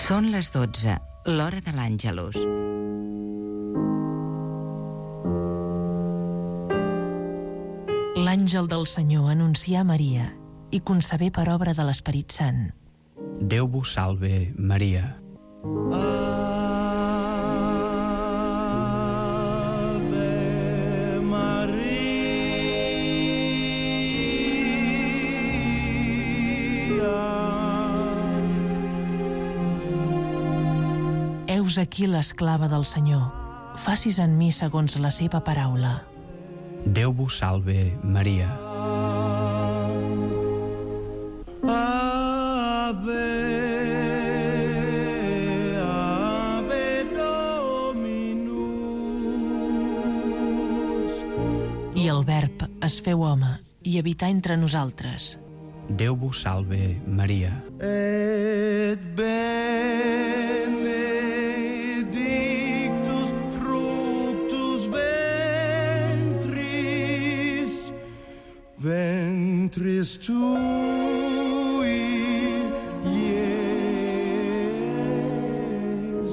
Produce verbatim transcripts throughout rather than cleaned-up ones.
Són les dotze, l'hora de l'Àngelus. L'àngel del Senyor anuncià a Maria i concebé per obra de l'Esperit Sant. Déu vos salve, Maria. Ave Maria. Heus aquí l'esclava del Senyor. Facis en mi segons la seva paraula. Déu vos salve, Maria. Ave, Ave Dominus. I el Verb es feu home i habità entre nosaltres. Déu vos salve, Maria. Et benedictus fructus ventris, ventris tui, Iesus.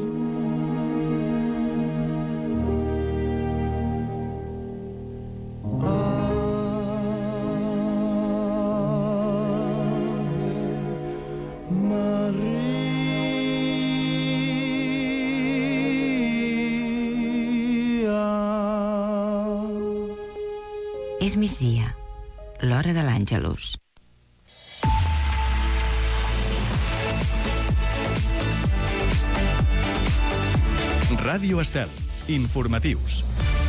És migdia, l'hora de l'Àngelus. Ràdio Estel, informatius.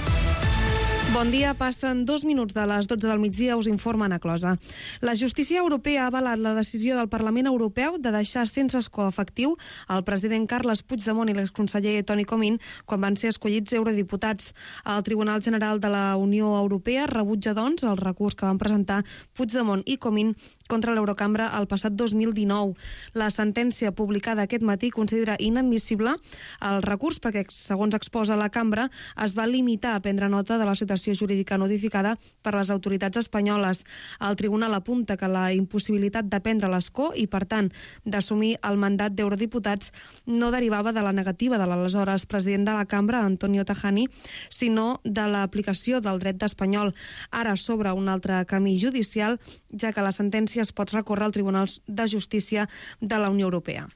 Bon dia, passen dos minuts de les dotze del migdia, us informa Ana Closa. La justícia europea ha avalat la decisió del Parlament Europeu de deixar sense escó efectiu el president Carles Puigdemont i l'exconseller Toni Comín quan van ser escollits eurodiputats. El Tribunal General de la Unió Europea rebutja, doncs, el recurs que van presentar Puigdemont i Comín contra l'Eurocambra el passat dos mil dinou. La sentència publicada aquest matí considera inadmissible el recurs perquè, segons exposa la cambra, es va limitar a prendre nota de la situació jurídica notificada per les autoritats espanyoles. El tribunal apunta que la impossibilitat de prendre l'escó i, per tant, d'assumir el mandat d'eurodiputats no derivava de la negativa de l'aleshores president de la cambra, Antonio Tajani, sinó de l'aplicació del dret espanyol. Ara s'obre un altre camí judicial, ja que la sentència es pot recórrer al Tribunal de Justícia de la Unió Europea.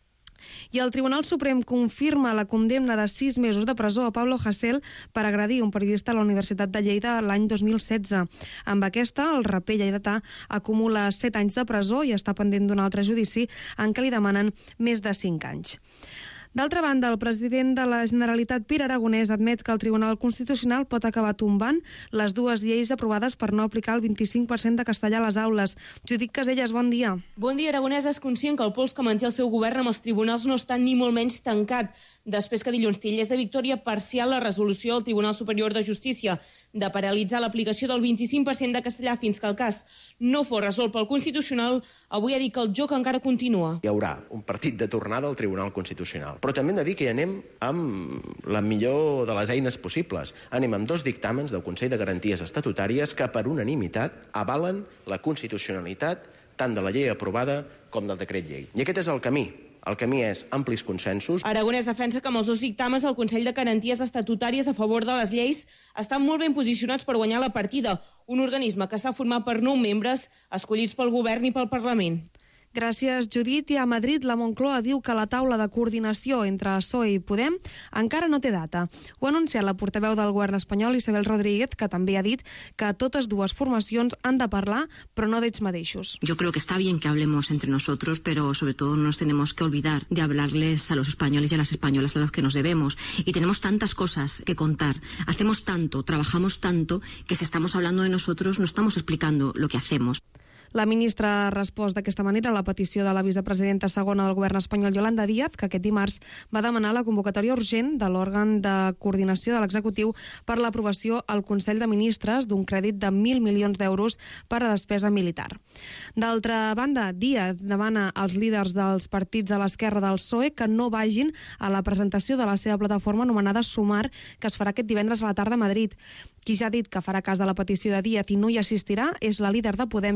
I el Tribunal Suprem confirma la condemna de sis mesos de presó a Pablo Hasél per agredir un periodista a la Universitat de Lleida l'any dos mil setze. Amb aquesta, el raper lleidatà acumula set anys de presó i està pendent d'un altre judici en què li demanen més de cinc anys. D'altra banda, el president de la Generalitat, Pere Aragonès, admet que el Tribunal Constitucional pot acabar tombant les dues lleis aprovades per no aplicar el vint-i-cinc per cent de castellà a les aules. Judit Caselles, bon dia. Bon dia. Aragonès és conscient que el pols que manté el seu govern amb els tribunals no està ni molt menys tancat, després que dilluns titllés de victòria parcial la resolució del Tribunal Superior de Justícia de paralitzar l'aplicació del vint-i-cinc per cent de castellà fins que el cas no fos resolt pel Constitucional. Avui ha dit que el joc encara continua. Hi haurà un partit de tornada al Tribunal Constitucional, però també hem de dir que hi anem amb la millor de les eines possibles. Anem amb dos dictàmens del Consell de Garanties Estatutàries que per unanimitat avalen la constitucionalitat tant de la llei aprovada com del decret llei. I aquest és el camí. El camí és amplis consensos. Aragonès defensa que amb els dos dictàmens el Consell de Garanties Estatutàries a favor de les lleis estan molt ben posicionats per guanyar la partida, un organisme que està format per nou membres escollits pel govern i pel Parlament. Gràcies, Judit. I a Madrid, la Moncloa diu que la taula de coordinació entre P S O E i Podem encara no té data. Ho ha anunciat la portaveu del govern espanyol, Isabel Rodríguez, que també ha dit que totes dues formacions han de parlar, però no d'ells mateixos. Yo creo que está bien que hablemos entre nosotros, pero sobre todo no nos tenemos que olvidar de hablarles a los españoles y a las españolas a los que nos debemos. Y tenemos tantas cosas que contar, hacemos tanto, trabajamos tanto, que si estamos hablando de nosotros no estamos explicando lo que hacemos. La ministra ha respost d'aquesta manera a la petició de la vicepresidenta segona del govern espanyol, Yolanda Díaz, que aquest dimarts va demanar la convocatòria urgent de l'òrgan de coordinació de l'executiu per l'aprovació al Consell de Ministres d'un crèdit de mil milions d'euros per a despesa militar. D'altra banda, Díaz demana als líders dels partits a l'esquerra del P S O E que no vagin a la presentació de la seva plataforma anomenada Sumar, que es farà aquest divendres a la tarda a Madrid. Qui ja ha dit que farà cas de la petició de Díaz i no hi assistirà és la líder de Podem, Ione Belarra,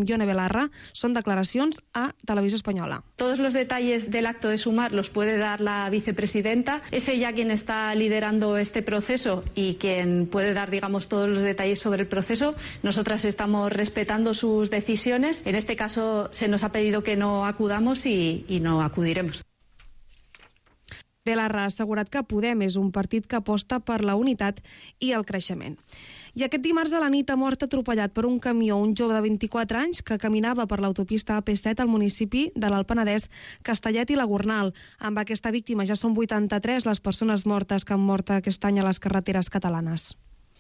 Belarra. Són declaracions a Televisió Espanyola. Todos los detalles del acto de sumar los puede dar la vicepresidenta. Es ella quien está liderando este proceso y quien puede dar, digamos, todos los detalles sobre el proceso. Nosotras estamos respetando sus decisiones. En este caso se nos ha pedido que no acudamos y, y no acudiremos. Belarra ha assegurat que Podem és un partit que aposta per la unitat i el creixement. I aquest dimarts a la nit ha mort atropellat per un camió un jove de vint-i-quatre anys que caminava per l'autopista A P set al municipi de l'Alt Penedès, Castellet i la Gornal. Amb aquesta víctima ja són vuitanta-tres les persones mortes que han mort aquest any a les carreteres catalanes.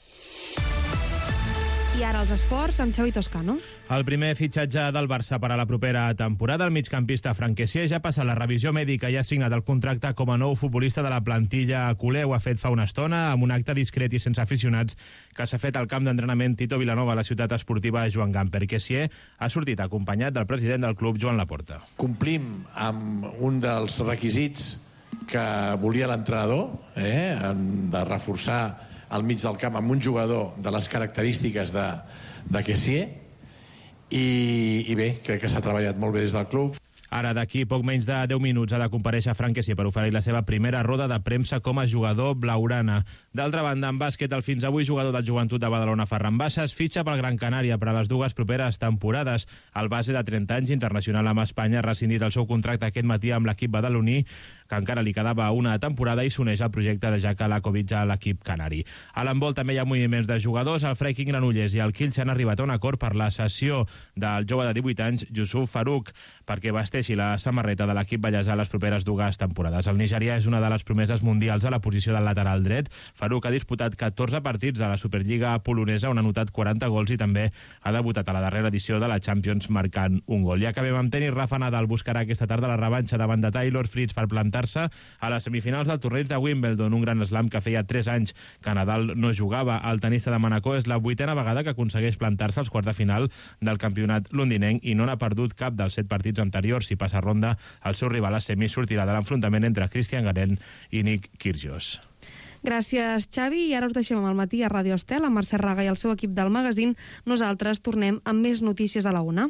I ara els esports amb Xavi Toscano. El primer fitxatge del Barça per a la propera temporada, el migcampista Franck Kessié ja passa la revisió mèdica i ha signat el contracte com a nou futbolista de la plantilla culer. Ho ha fet fa una estona amb un acte discret i sense aficionats que s'ha fet al camp d'entrenament Tito Vilanova a la ciutat esportiva Joan Gamper. Kessié ha sortit acompanyat del president del club, Joan Laporta. Complim amb un dels requisits que volia l'entrenador, eh, de reforçar al mig del camp amb un jugador de les característiques de, de Kessié i, i bé, crec que s'ha treballat molt bé des del club. Ara, d'aquí poc menys de deu minuts, ha de comparèixer Franck Kessié per oferir la seva primera roda de premsa com a jugador blaugrana. D'altra banda, en bàsquet, el fins avui jugador del Joventut de Badalona, Ferran Bassas, fitxa pel Gran Canària per a les dues properes temporades. El base de trenta anys, internacional amb Espanya, ha rescindit el seu contracte aquest matí amb l'equip badaloní, que encara li quedava una temporada, i s'uneix al projecte de Jaka Lakovic a l'equip canari. A l'handbol també hi ha moviments de jugadors. El Freiking Granollers i el Kielce han arribat a un acord per la cessió del jove de divuit anys, Yusuf Farouk, perquè vesteixi la samarreta de l'equip ballesà les properes dues temporades. El nigerià és una de les promeses mundials a la posició del lateral dret. Farouk ha disputat catorze partits de la Superliga polonesa, on ha anotat quaranta gols i també ha debutat a la darrera edició de la Champions marcant un gol. I acabem amb tenis. Rafa Nadal buscarà aquesta tarda la revanxa davant de Taylor Fritz per plantar a les semifinals del torneig de Wimbledon, un gran slam que feia tres anys que Nadal no jugava. El tenista de Manacor és la vuitena vegada que aconsegueix plantar-se als quarts de final del campionat londinenc i no n'ha perdut cap dels set partits anteriors. Si passa ronda, el seu rival a semis sortirà de l'enfrontament entre Christian Garen i Nick Kyrgios. Gràcies, Xavi. I ara us deixem amb el matí a Ràdio Estel, amb Mercè Raga i el seu equip del magazín. Nosaltres tornem amb més notícies a la una.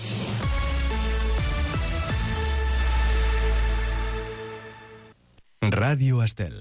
Ràdio Estel.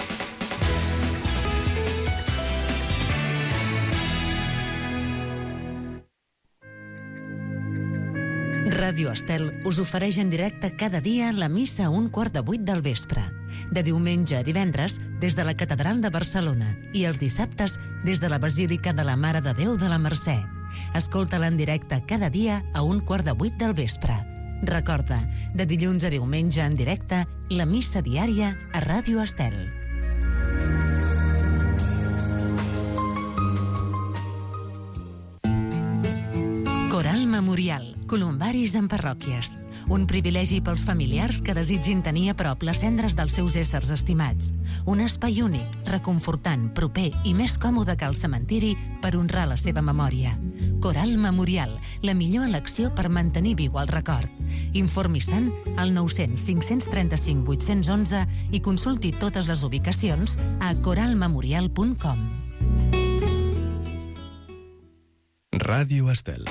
Ràdio Estel us ofereix en directe cada dia la missa a un quart de vuit del vespre. De diumenge a divendres, des de la Catedral de Barcelona, i els dissabtes, des de la Basílica de la Mare de Déu de la Mercè. Escolta-la en directe cada dia a un quart de vuit del vespre. Recorda, de dilluns a diumenge en directe, la missa diària a Ràdio Estel. Coral Memorial, columbaris en parròquies. Un privilegi pels familiars que desitgin tenir a prop les cendres dels seus éssers estimats. Un espai únic, reconfortant, proper i més còmode que el cementiri per honrar la seva memòria. Coral Memorial, la millor elecció per mantenir viu el record. Informi-se'n al nou cents cinc cents trenta-cinc vuit-cents onze i consulti totes les ubicacions a coral memorial punt com. Ràdio Estel.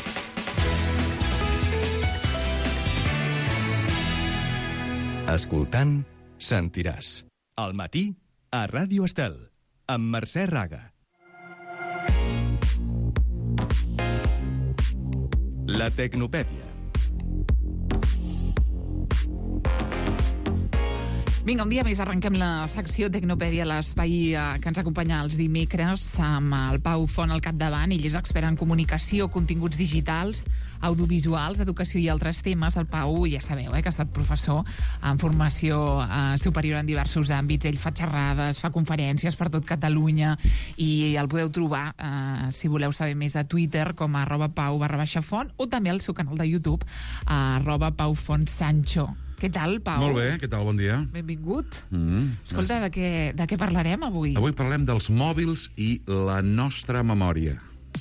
Escoltant, sentiràs. Al matí, a Ràdio Estel, amb Mercè Raga. La Tecnopèdia. Vinga, un dia més arrenquem la secció Tecnopèdia, l'espai eh, que ens acompanya els dimecres amb el Pau Font al capdavant. Ell és expert en comunicació, continguts digitals, audiovisuals, educació i altres temes. El Pau, ja sabeu, eh, que ha estat professor en formació eh, superior en diversos àmbits. Ell fa xerrades, fa conferències per tot Catalunya i el podeu trobar, eh, si voleu saber més, a Twitter com a arroba pau barra baixa font o també al seu canal de YouTube a arroba pau font sancho. Què tal, Pau? Molt bé, què tal? Bon dia. Benvingut. Mm. Escolta, de què, de què parlarem avui? Avui parlem dels mòbils i la nostra memòria.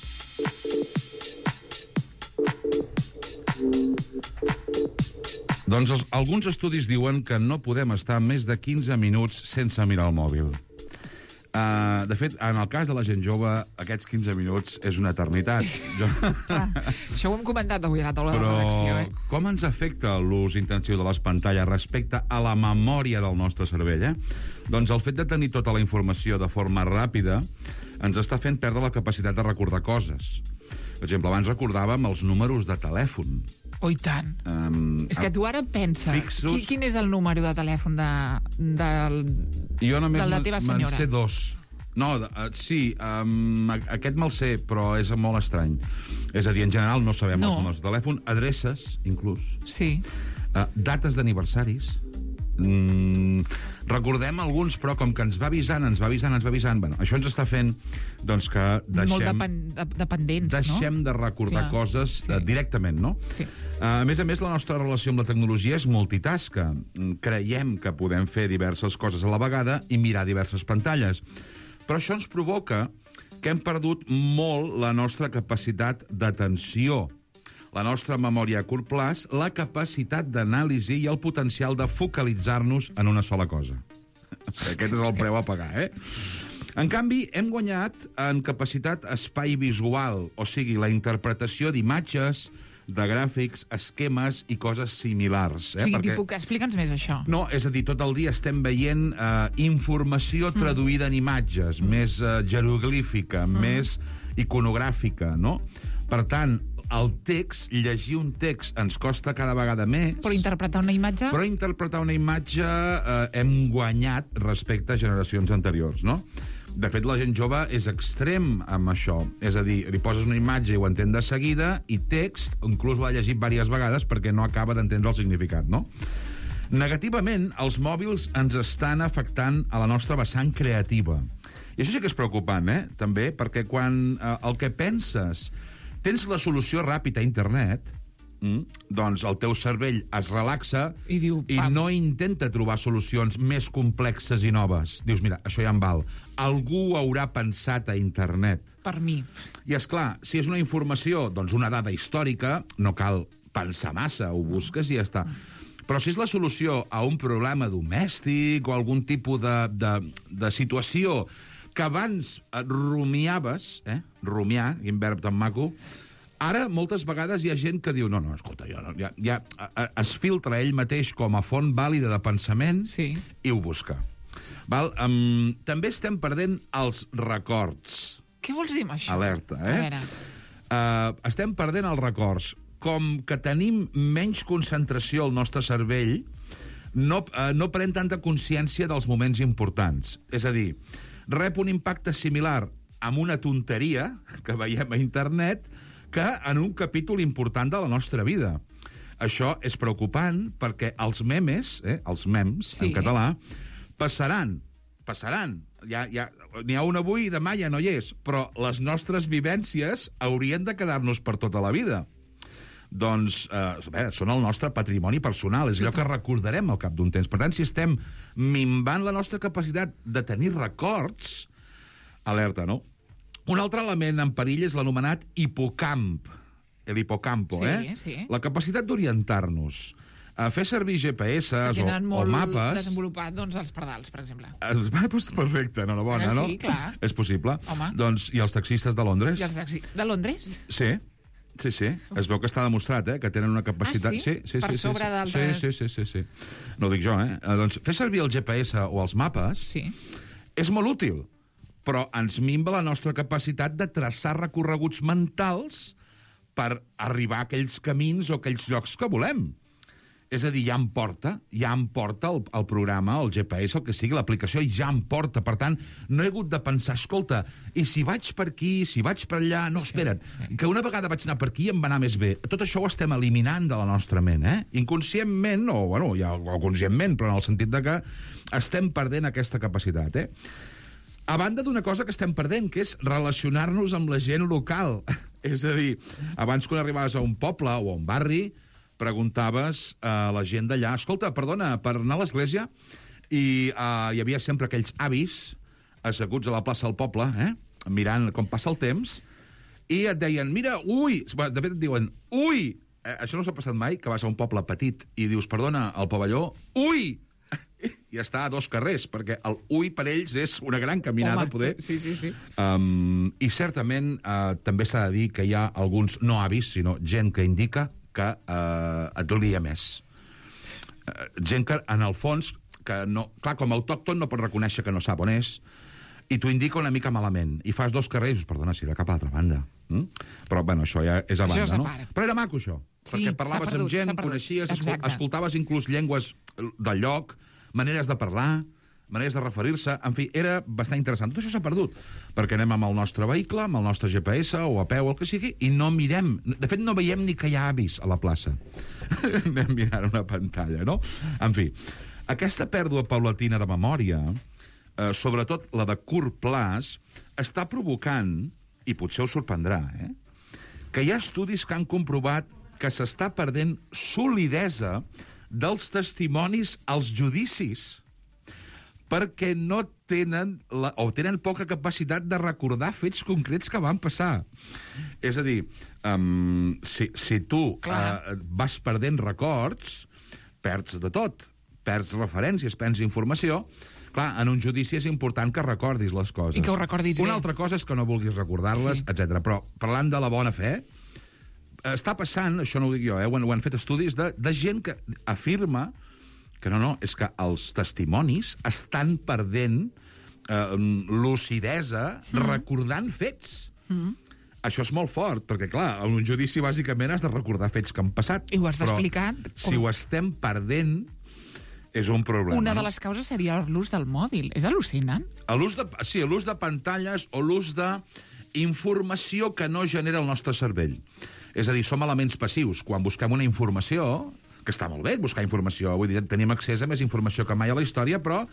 Doncs els, alguns estudis diuen que no podem estar més de quinze minuts sense mirar el mòbil. Uh, de fet, en el cas de la gent jove, aquests quinze minuts és una eternitat. Jo... Això ho hem comentat avui a la taula Però de redacció. Eh? com ens afecta l'ús intensiu de les pantalles respecte a la memòria del nostre cervell? Eh? Doncs el fet de tenir tota la informació de forma ràpida ens està fent perdre la capacitat de recordar coses. Per exemple, abans recordàvem els números de telèfon. Oh, i tant. Um, És que tu ara pensa, fixos... qui, quin és el número de telèfon de, de, jo només de la teva me'n senyora? sé dos. No, uh, sí, um, aquest me'l sé, però és molt estrany. És a dir, en general no sabem No. els números de telèfon, adreces, inclús. Sí. Uh, dates d'aniversaris. Mm, recordem alguns, però com que ens va avisant, ens va avisant, ens va avisant... Bueno, això ens està fent doncs, que deixem... Molt depen, de, dependents, deixem no? de recordar Clar, coses sí. uh, directament, no? Sí. Uh, a més a més, la nostra relació amb la tecnologia és multitasca. Mm, Creiem que podem fer diverses coses a la vegada i mirar diverses pantalles. Però això ens provoca que hem perdut molt la nostra capacitat d'atenció, la nostra memòria a curt plaç, la capacitat d'anàlisi i el potencial de focalitzar-nos en una sola cosa. Aquest és el preu a pagar, eh? En canvi, hem guanyat en capacitat espai visual, o sigui, la interpretació d'imatges, de gràfics, esquemes i coses similars. O Eh? sigui, Perquè... tipus, explica'ns més això. No, és a dir, tot el dia estem veient eh, informació traduïda en imatges, mm. més eh, jeroglífica, mm. més iconogràfica, no? Per tant, el text, llegir un text ens costa cada vegada més. Però interpretar una imatge... Però interpretar una imatge eh, hem guanyat respecte a generacions anteriors, no? De fet, la gent jove és extrem amb això. És a dir, li poses una imatge i ho entén de seguida, i text, inclús l'ha llegit diverses vegades perquè no acaba d'entendre el significat, no? Negativament, els mòbils ens estan afectant a la nostra vessant creativa. I això sí que és preocupant, eh? També, perquè quan eh, el que penses tens la solució ràpida a internet, mm, doncs el teu cervell es relaxa i, diu, i no intenta trobar solucions més complexes i noves. Dius, mira, això ja em val. Algú haurà pensat a internet. Per mi. I, és clar, si és una informació, doncs una dada històrica, no cal pensar massa, ho busques i ja està. Però si és la solució a un problema domèstic o algun tipus de, de, de situació que abans et rumiaves, eh? rumiar, quin verb tan maco, ara moltes vegades hi ha gent que diu no, no, escolta, jo no, ja, ja es filtra ell mateix com a font vàlida de pensament sí. i ho busca. Val? Um, també estem perdent els records. Què vols dir amb això? Alerta, eh? A veure. Uh, estem perdent els records. Com que tenim menys concentració al nostre cervell, no, uh, no pren tanta consciència dels moments importants. És a dir, rep un impacte similar amb una tonteria que veiem a internet que en un capítol important de la nostra vida. Això és preocupant perquè els memes, eh, els mems, sí. en català, passaran, passaran. Ja, ja, n'hi ha un avui i demà ja no hi és, però les nostres vivències haurien de quedar-nos per tota la vida. Doncs, eh, bé, són el nostre patrimoni personal, és allò que recordarem al cap d'un temps. Per tant, si estem minvant la nostra capacitat de tenir records, alerta, no? Un altre element en perill és l'anomenat hipocamp, l'hipocampo, sí, eh? Sí. La capacitat d'orientar-nos. A fer servir G P S o, tenen o molt mapes... desenvolupat, doncs, els pardals, per exemple. Es va, doncs, perfecte, enhorabona, Ara no? sí, clar. És possible. Home. Doncs, i els taxistes de Londres? I els taxi... De Londres? Sí. Sí, sí. Es veu que està demostrat, eh? Que tenen una capacitat... Ah, sí? sí, sí Per sí, sobre sí, d'altres- Sí, sí, sí, sí, sí. No ho dic jo, eh? eh? Doncs fer servir el G P S o els mapes sí. és molt útil, però ens minva la nostra capacitat de traçar recorreguts mentals per arribar a aquells camins o aquells llocs que volem. És a dir, ja em porta, ja em porta el, el programa, el G P S, el que sigui, l'aplicació, ja em porta. Per tant, no he hagut de pensar, escolta, i si vaig per aquí, si vaig per allà... No, espera't, sí, sí. que una vegada vaig anar per aquí i em va anar més bé. Tot això ho estem eliminant de la nostra ment, eh? Inconscientment, o, bueno, ja, o conscientment, però en el sentit de que estem perdent aquesta capacitat, eh? A banda d'una cosa que estem perdent, que és relacionar-nos amb la gent local. És a dir, abans quan arribaves a un poble o a un barri, preguntaves a la gent d'allà, escolta, perdona, per anar a l'església, i uh, hi havia sempre aquells avis asseguts a la plaça del poble, eh? mirant com passa el temps, i et deien, mira, ui! De fet et diuen, ui! Eh, això no s'ha passat mai, que vas a un poble petit i dius, perdona, al pavelló, ui! i està a dos carrers, perquè el Ui per ells és una gran caminada, Home, poder. Sí, sí, sí. Um, I certament uh, també s'ha de dir que hi ha alguns, no avis, sinó gent que indica que uh, et lia més. Uh, gent que, en el fons, que no... Clar, com a autòcton no pot reconèixer que no sap on és, i t'ho indica una mica malament, i fas dos carrers i dius, perdona, si era cap a l'altra banda. Mm? Però, bueno, això ja és a banda, Això no? separa. Però era maco, això. Sí, perquè parlaves s'ha perdut, amb gent, s'ha perdut. coneixies, escol Exacte. escoltaves inclús llengües del lloc, maneres de parlar, maneres de referir-se, en fi, era bastant interessant. Tot això s'ha perdut, perquè anem amb el nostre vehicle, amb el nostre G P S, o a peu, o el que sigui, i no mirem, de fet no veiem ni que hi ha avis a la plaça. Anem mirant una pantalla, no? En fi, aquesta pèrdua paulatina de memòria, eh, sobretot la de curt plaç, està provocant, i potser us sorprendrà, eh, que hi ha estudis que han comprovat que s'està perdent solidesa dels testimonis als judicis, perquè no tenen, la, o tenen poca capacitat de recordar fets concrets que van passar. És a dir, um, si, si tu uh, vas perdent records, perds de tot. Perds referències, perds informació. Clar, en un judici és important que recordis les coses. I que ho recordis Una bé. altra cosa és que no vulguis recordar-les, Sí. etcètera. Però, parlant de la bona fe, està passant, això no ho dic jo, eh, ho han, ho han fet estudis de, de gent que afirma que no, no, és que els testimonis estan perdent eh, lucidesa mm. recordant fets. Mm. Això és molt fort, perquè, clar, en un judici bàsicament has de recordar fets que han passat. I ho has d'explicar. Si ho estem perdent, és un problema. Una de no? les causes seria l'ús del mòbil. És al·lucinant. L'ús de, sí, l'ús de pantalles o l'ús d'informació que no genera el nostre cervell. És a dir, som elements passius. Quan busquem una informació, que està molt bé buscar informació, vull dir, tenim accés a més informació que mai a la història, però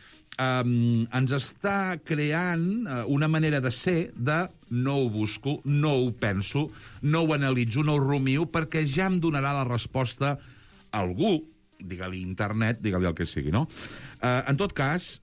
um, ens està creant uh, una manera de ser de no ho busco, no ho penso, no ho analitzo, no ho rumio, perquè ja em donarà la resposta algú, digue-li internet, digue-li el que sigui, no? Uh, en tot cas,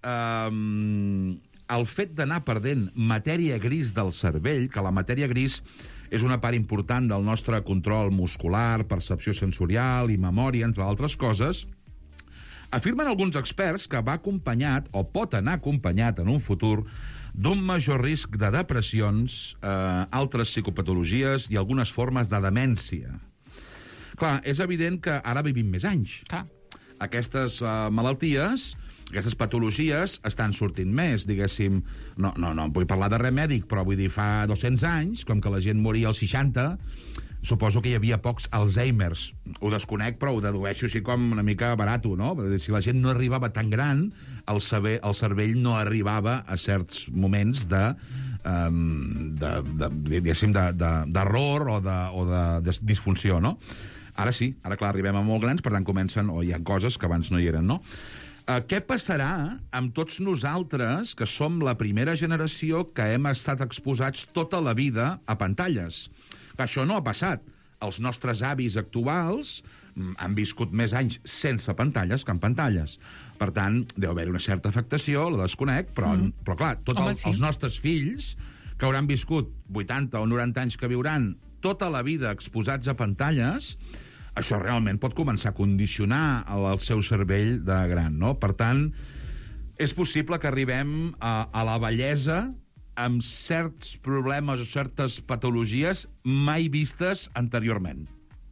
um, el fet d'anar perdent matèria gris del cervell, que la matèria gris és una part important del nostre control muscular, percepció sensorial i memòria, entre altres coses, afirmen alguns experts que va acompanyat, o pot anar acompanyat en un futur, d'un major risc de depressions, eh, altres psicopatologies i algunes formes de demència. Clar, és evident que ara vivim més anys. Clar. Aquestes uh, malalties, aquestes patologies estan sortint més, diguéssim. No, no, no vull parlar de res mèdic, però vull dir, fa dos-cents anys, com que la gent moria als seixanta, suposo que hi havia pocs Alzheimers. Ho desconec, però ho dedueixo així com una mica barato, no? Si la gent no arribava tan gran, el, saber, el cervell no arribava a certs moments de... Um, de, de, diguéssim, d'error o, de, o de, de disfunció, no? Ara sí, ara clar, arribem a molt grans, per tant comencen, o hi ha coses que abans no hi eren, no? Uh, què passarà amb tots nosaltres, que som la primera generació que hem estat exposats tota la vida a pantalles? Això no ha passat. Els nostres avis actuals mm, han viscut més anys sense pantalles que amb pantalles. Per tant, deu haver una certa afectació, la desconec, però, mm. però clar, tots el, sí. els nostres fills, que hauran viscut vuitanta o noranta anys que viuran tota la vida exposats a pantalles, això realment pot començar a condicionar el, el seu cervell de gran, no? Per tant, és possible que arribem a, a la vellesa amb certs problemes o certes patologies mai vistes anteriorment.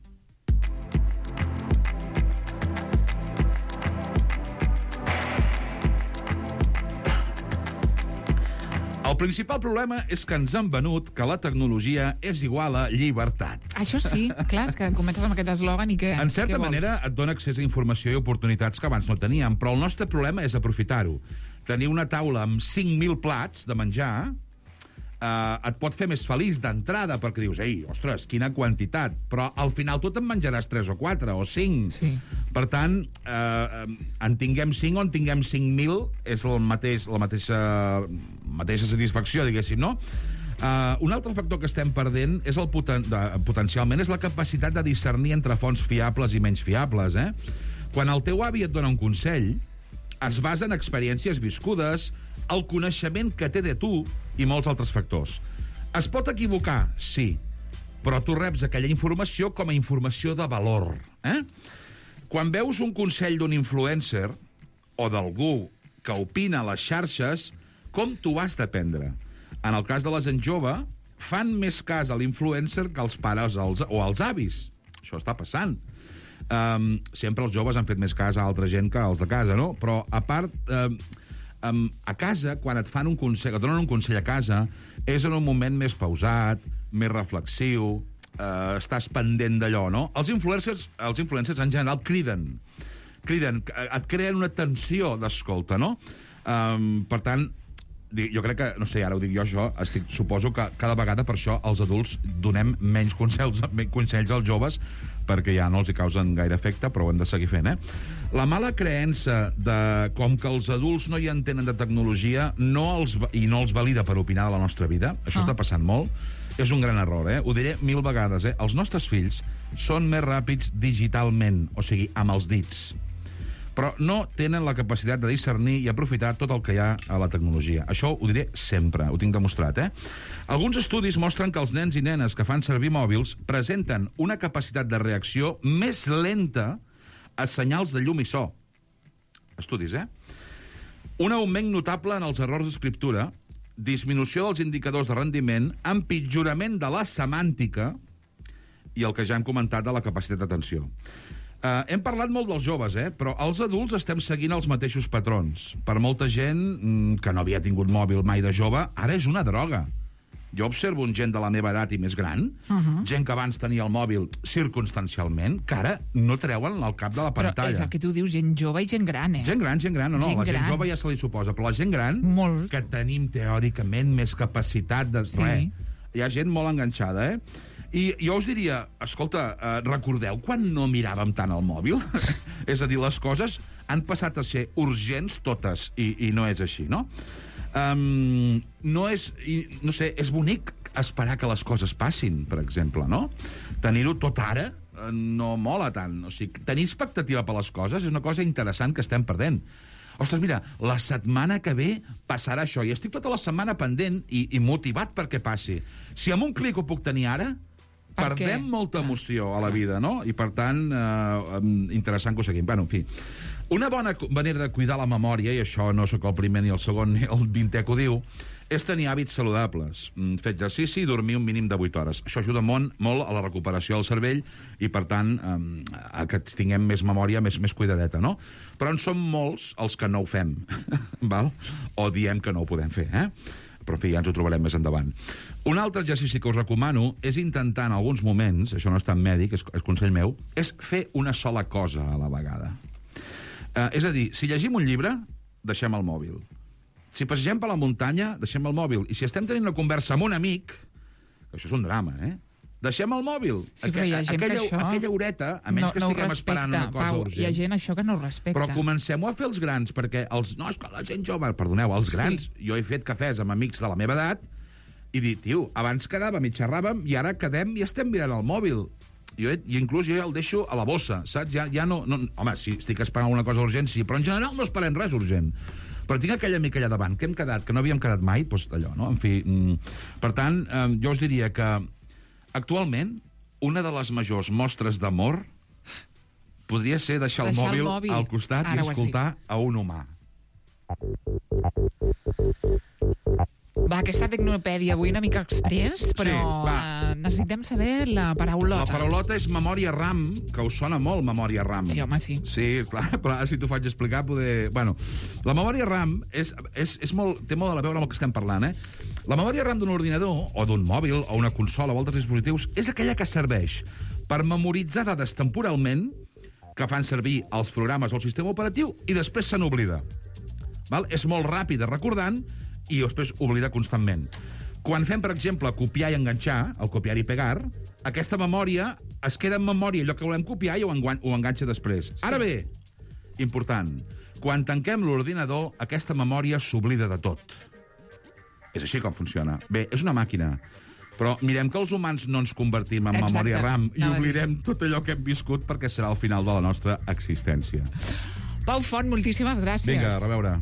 El principal problema és que ens han venut que la tecnologia és igual a llibertat. Això sí, clar, és que comences amb aquest eslògan i què? En certa què manera et dona accés a informació i oportunitats que abans no teníem, però el nostre problema és aprofitar-ho. Tenir una taula amb cinc mil plats de menjar eh, et pot fer més feliç d'entrada, perquè dius, ei, ostres, quina quantitat, però al final tu te'n menjaràs tres o quatre o cinc. Sí. Per tant, eh, en tinguem cinc o en tinguem cinc mil, és el mateix, la mateixa, mateixa satisfacció, diguéssim, no? Uh, un altre factor que estem perdent és el poten de, potencialment és la capacitat de discernir entre fonts fiables i menys fiables, eh? Quan el teu avi et dona un consell, es basa en experiències viscudes, el coneixement que té de tu i molts altres factors. Es pot equivocar? Sí. Però tu reps aquella informació com a informació de valor. Eh? Quan veus un consell d'un influencer, o d'algú que opina a les xarxes, com tu has de prendre. En el cas de la gent jove, fan més cas a l'influencer que els pares els, o als avis. Això està passant. Um, sempre els joves han fet més cas a altra gent que als de casa, no? Però, a part, um, um, a casa, quan et fan un consell, et donen un consell a casa, és en un moment més pausat, més reflexiu, uh, estàs pendent d'allò, no? Els influencers, els influencers en general criden. Criden, et creen una tensió d'escolta, no? Um, per tant, jo crec que, no sé, ara ho dic jo, això, estic, suposo que cada vegada per això els adults donem menys consells, consells als joves, perquè ja no els hi causen gaire efecte, però ho hem de seguir fent, eh? La mala creença de com que els adults no hi entenen de tecnologia no els, i no els valida per opinar de la nostra vida, això ah. està passant molt, és un gran error, eh? Ho diré mil vegades, eh? Els nostres fills són més ràpids digitalment, o sigui, amb els dits, però no tenen la capacitat de discernir i aprofitar tot el que hi ha a la tecnologia. Això ho diré sempre, ho tinc demostrat, eh? Alguns estudis mostren que els nens i nenes que fan servir mòbils presenten una capacitat de reacció més lenta a senyals de llum i so. Estudis, eh? Un augment notable en els errors d'escriptura, disminució dels indicadors de rendiment, empitjorament de la semàntica i el que ja hem comentat de la capacitat d'atenció. Uh, hem parlat molt dels joves, eh? Però els adults estem seguint els mateixos patrons. Per molta gent mm, que no havia tingut mòbil mai de jove, ara és una droga. Jo observo un gent de la meva edat i més gran, uh-huh. gent que abans tenia el mòbil circumstancialment, que ara no treuen el cap de la pantalla. Però és el que tu dius, gent jove i gent gran, eh? Gent gran, gent gran, no, no, gent la gran. Gent jove ja se li suposa, però la gent gran, molt. Que tenim teòricament més capacitat de... Sí. Res, hi ha gent molt enganxada, eh? I jo us diria, escolta, eh, recordeu quan no miràvem tant el mòbil? És a dir, les coses han passat a ser urgents totes, i, i no és així, no? Um, no és, i, no sé, és bonic esperar que les coses passin, per exemple, no? Tenir-ho tot ara eh, no mola tant. O sigui, tenir expectativa per les coses és una cosa interessant que estem perdent. Ostres, mira, la setmana que ve passarà això, i estic tota la setmana pendent i, i motivat perquè passi. Si amb un clic ho puc tenir ara, per perdem què? Molta emoció a la vida, no? I, per tant, eh, interessant que ho seguim. Bueno, en fi, una bona manera de cuidar la memòria, i això no sóc el primer ni el segon ni el vintè que ho diu, és tenir hàbits saludables, fer exercici i dormir un mínim de vuit hores. Això ajuda molt, molt a la recuperació del cervell i, per tant, eh, a que tinguem més memòria, més, més cuidadeta, no? Però en som molts els que no ho fem, val? O diem que no ho podem fer, eh? Però, en fi, ja ens ho trobarem més endavant. Un altre exercici que us recomano és intentar en alguns moments, això no és tan mèdic, és, és consell meu, és fer una sola cosa a la vegada. Eh, és a dir, si llegim un llibre, deixem el mòbil. Si passegem per la muntanya, deixem el mòbil. I si estem tenint una conversa amb un amic, que això és un drama, eh? Deixem el mòbil. Sí, però hi ha gent aquella, que això... Aquella horeta, a menys no, que no estiguem esperant una cosa Pau, urgent. Hi ha gent això que no ho respecta. Però comencem-ho a fer els grans, perquè els... No, és que la gent jove... Perdoneu, els grans... Sí. Jo he fet cafès amb amics de la meva edat i dic, tio, abans quedàvem i xerràvem i ara quedem i estem mirant el mòbil. Jo he, I inclús jo ja el deixo a la bossa, saps? Ja, ja no, no... Home, si estic esperant alguna cosa urgent, sí, però en general no esperem res urgent. Però tinc aquell amic allà davant, que hem quedat, que no havíem quedat mai, doncs allò, no? En fi, mm, per tant, eh, jo us diria que actualment una de les majors mostres d'amor podria ser deixar, deixar el, mòbil el mòbil al costat Ara i escoltar a un humà. Va, aquesta tecnopèdia avui una mica express, però sí, necessitem saber la paraulota. La paraulota és memòria RAM, que us sona molt, memòria RAM. Sí, home, sí. Sí, clar, però ara si t'ho faig explicar, poder... Bueno, la memòria RAM és, és, és molt, té molt a veure amb el que estem parlant, eh? La memòria RAM d'un ordinador, o d'un mòbil, o una consola, o altres dispositius, és aquella que serveix per memoritzar dades temporalment que fan servir els programes o el sistema operatiu i després se n'oblida. Val? És molt ràpida recordant i després oblida constantment. Quan fem, per exemple, copiar i enganxar, el copiar i pegar, aquesta memòria es queda en memòria allò que volem copiar i ho, engan ho enganxa després. Sí. Ara bé, important, quan tanquem l'ordinador, aquesta memòria s'oblida de tot. És així com funciona. Bé, és una màquina, però mirem que els humans no ens convertim en Exacte. memòria RAM i oblidem tot allò que hem viscut perquè serà el final de la nostra existència. Pau Font, moltíssimes gràcies. Vinga, a reveure.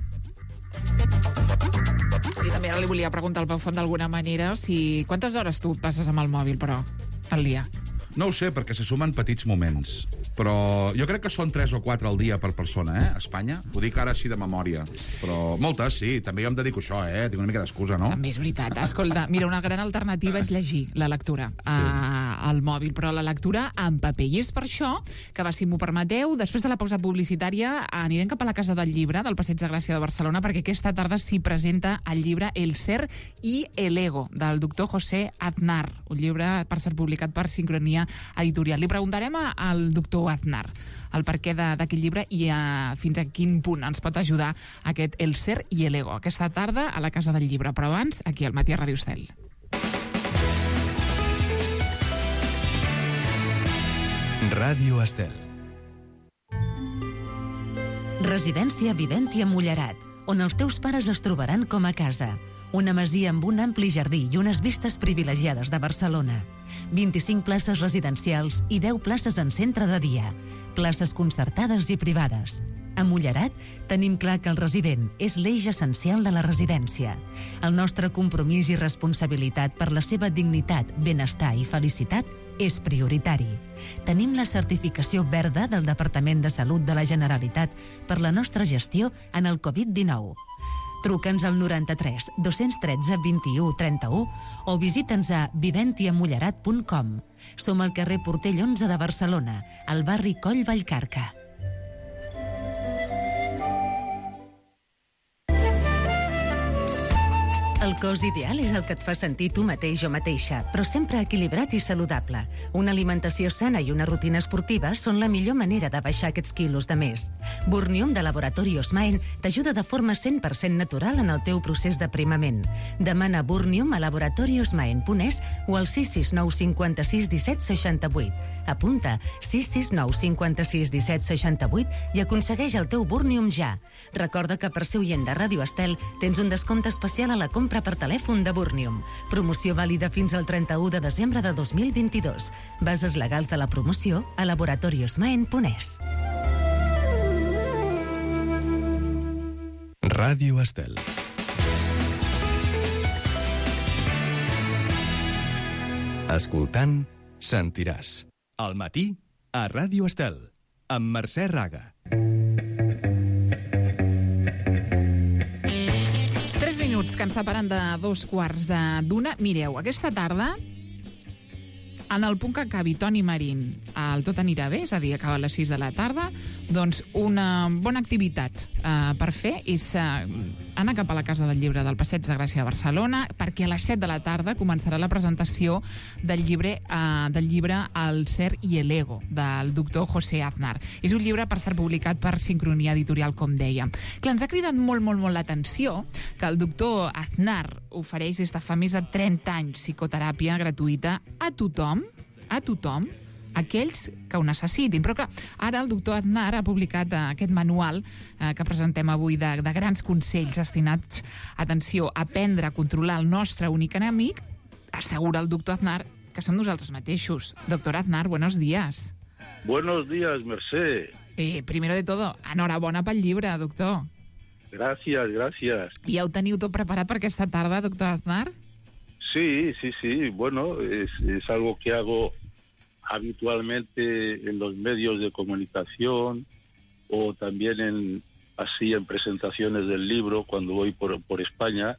I també ara li volia preguntar al Pau Font d'alguna manera si... Quantes hores tu passes amb el mòbil, però, al dia? No ho sé, perquè se sumen petits moments. Però jo crec que són tres o quatre al dia per persona, eh, a Espanya. Ho dic ara així de memòria. Però moltes, sí. També jo em dedico a això, eh? Tinc una mica d'excusa, no? També és veritat. Escolta, mira, una gran alternativa és llegir la lectura sí. a, al mòbil, però la lectura en paper. I és per això que, va, si m'ho permeteu, després de la pausa publicitària anirem cap a la Casa del Llibre del Passeig de Gràcia de Barcelona, perquè aquesta tarda s'hi presenta el llibre El ser i el ego, del doctor José Aznar, un llibre, per ser publicat per Sincronia Editorial. Li preguntarem al doctor Aznar el perquè d'aquest llibre i a, fins a quin punt ens pot ajudar aquest El ser i el ego, aquesta tarda a la Casa del Llibre. Però abans, aquí al Matí a Ràdio Estel. Ràdio Estel. Residència Viventi a Mullerat, on els teus pares es trobaran com a casa. Una masia amb un ampli jardí i unes vistes privilegiades de Barcelona. vint-i-cinc places residencials i deu places en centre de dia. Places concertades i privades. A Mullerat tenim clar que el resident és l'eix essencial de la residència. El nostre compromís i responsabilitat per la seva dignitat, benestar i felicitat és prioritari. Tenim la certificació verda del Departament de Salut de la Generalitat per la nostra gestió en el covid dinou. Truca'ns al noranta-tres dos-cents tretze vint-i-u trenta-u o visita'ns a viventiamullerat punt com. Som al carrer Portell onze de Barcelona, al barri Coll Vallcarca. El cos ideal és el que et fa sentir tu mateix o mateixa, però sempre equilibrat i saludable. Una alimentació sana i una rutina esportiva són la millor manera de baixar aquests quilos de més. Burnium de Laboratori Osmaen t'ajuda de forma cent per cent natural en el teu procés d'aprimament. Demana Burnium a laboratori osmaen punt es o al sis sis nou cinquanta-sis disset seixanta-vuit. Apunta sis sis nou cinquanta-sis disset seixanta-vuit i aconsegueix el teu Burnium ja. Recorda que per ser oient de Ràdio Estel tens un descompte especial a la compra per telèfon de Burnium. Promoció vàlida fins al trenta-u de desembre de dos mil vint-i-dos. Bases legals de la promoció a laboratori osmaen punt es. Ràdio Estel. Escoltant, sentiràs. Al matí, a Ràdio Estel, amb Mercè Raga. Tres minuts que ens separen de dos quarts d'una. Mireu, aquesta tarda, en el punt que acabi Toni Marín, el Tot anirà bé, és a dir, acaba a les sis de la tarda, doncs una bona activitat eh, per fer és eh, anar cap a la Casa del Llibre del Passeig de Gràcia de Barcelona, perquè a les set de la tarda començarà la presentació del llibre, eh, del llibre El ser i el ego, del doctor José Aznar. És un llibre, per ser publicat per Sincronia Editorial, com deia. Clar, ens ha cridat molt, molt, molt l'atenció que el doctor Aznar ofereix des de fa més de trenta anys psicoteràpia gratuïta a tothom, a tothom, aquells que ho necessitin. Però clar, ara el doctor Aznar ha publicat eh, aquest manual eh, que presentem avui de, de grans consells destinats, atenció, a aprendre a controlar el nostre únic enemic. Assegura el doctor Aznar que som nosaltres mateixos. Doctor Aznar, buenos días. Buenos días, Mercè. Eh, primero de todo, enhorabona pel llibre, doctor. Gràcies, gràcies. I ja ho teniu tot preparat per aquesta tarda, doctor Aznar? Sí, sí, sí. Bueno, es, es algo que hago habitualmente en los medios de comunicación o también en así en presentaciones del libro cuando voy por, por España.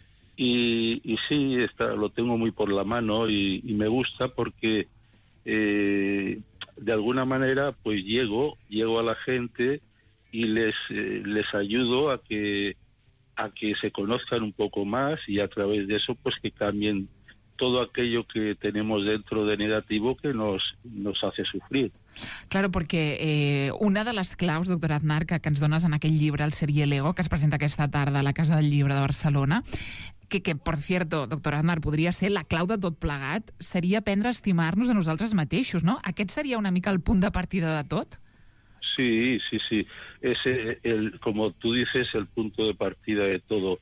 Y, y sí, está, lo tengo muy por la mano y, y me gusta porque eh, de alguna manera pues llego, llego a la gente y les, eh, les ayudo a que a que se conozcan un poco más y a través de eso pues que cambien todo aquello que tenemos dentro de negativo que nos, nos hace sufrir. Claro, perquè eh, una de les claus, doctor Aznar, que, que ens dones en aquell llibre, El ser i el ego, que es presenta aquesta tarda a la Casa del Llibre de Barcelona, que, que por cierto, doctor Aznar, podria ser la clau de tot plegat, seria aprendre a estimar-nos a nosaltres mateixos, no? Aquest seria una mica el punt de partida de tot? Sí, sí, sí. Es el, como tú dices, el punto de partida de todo.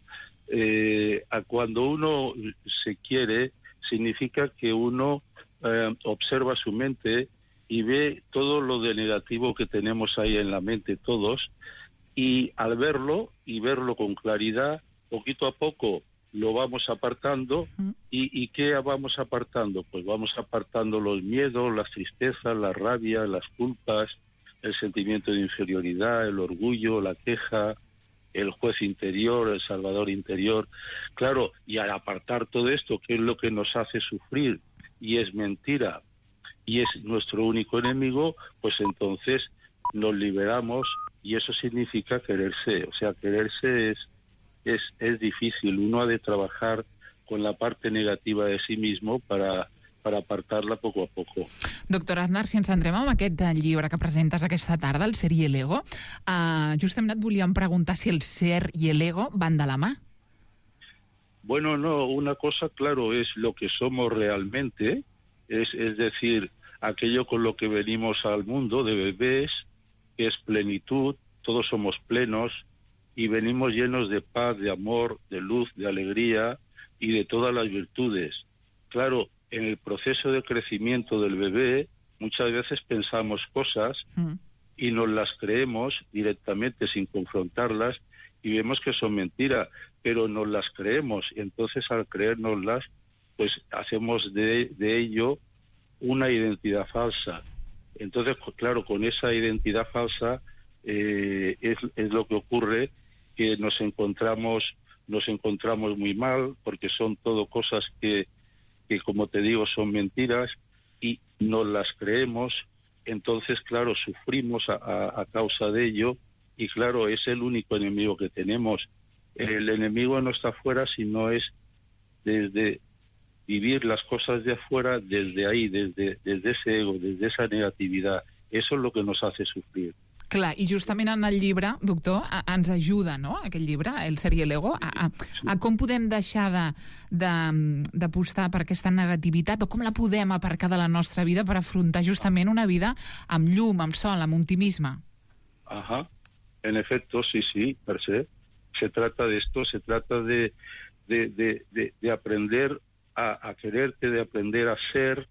Eh, a cuando uno se quiere, significa que uno eh, observa su mente y ve todo lo de negativo que tenemos ahí en la mente todos, y al verlo y verlo con claridad, poquito a poco lo vamos apartando. ¿Y, ¿Y qué vamos apartando? Pues vamos apartando los miedos, las tristezas, la rabia, las culpas, el sentimiento de inferioridad, el orgullo, la queja, el juez interior, el salvador interior. Claro, y al apartar todo esto, que es lo que nos hace sufrir, y es mentira, y es nuestro único enemigo, pues entonces nos liberamos, y eso significa quererse. O sea, quererse es, es, es difícil. Uno ha de trabajar con la parte negativa de sí mismo para, para apartar-la poco a poco. Doctor Aznar, si ens centrem en aquest llibre que presentes aquesta tarda, el Ser i el Ego, uh, justament et volíem preguntar si el ser i el ego van de la mà. Bueno, no, una cosa, claro, es lo que somos realmente, es, es decir, aquello con lo que venimos al mundo de bebés, que es plenitud, todos somos plenos y venimos llenos de paz, de amor, de luz, de alegría y de todas las virtudes. Claro, en el proceso de crecimiento del bebé muchas veces pensamos cosas mm. y nos las creemos directamente sin confrontarlas y vemos que son mentiras, pero nos las creemos, y entonces al creérnoslas pues hacemos de, de ello una identidad falsa. Entonces, claro, con esa identidad falsa eh, es, es lo que ocurre, que nos encontramos, nos encontramos muy mal, porque son todo cosas que, que, como te digo, son mentiras, y nos las creemos. Entonces, claro, sufrimos a, a, a causa de ello, y claro, es el único enemigo que tenemos. El enemigo no está afuera, sino es desde vivir las cosas de afuera, desde ahí, desde, desde ese ego, desde esa negatividad. Eso es lo que nos hace sufrir. Clar, i justament en el llibre, doctor, a, ens ajuda, no?, aquest llibre, El ser i el ego, a, a, a com podem deixar de, de, d'apostar per aquesta negativitat, o com la podem aparcar de la nostra vida per afrontar justament una vida amb llum, amb sol, amb optimisme. Ajá, en efecto, sí, sí, per se. Se trata de esto, se trata de, de, de, de, de aprender a, a quererte, de aprender a ser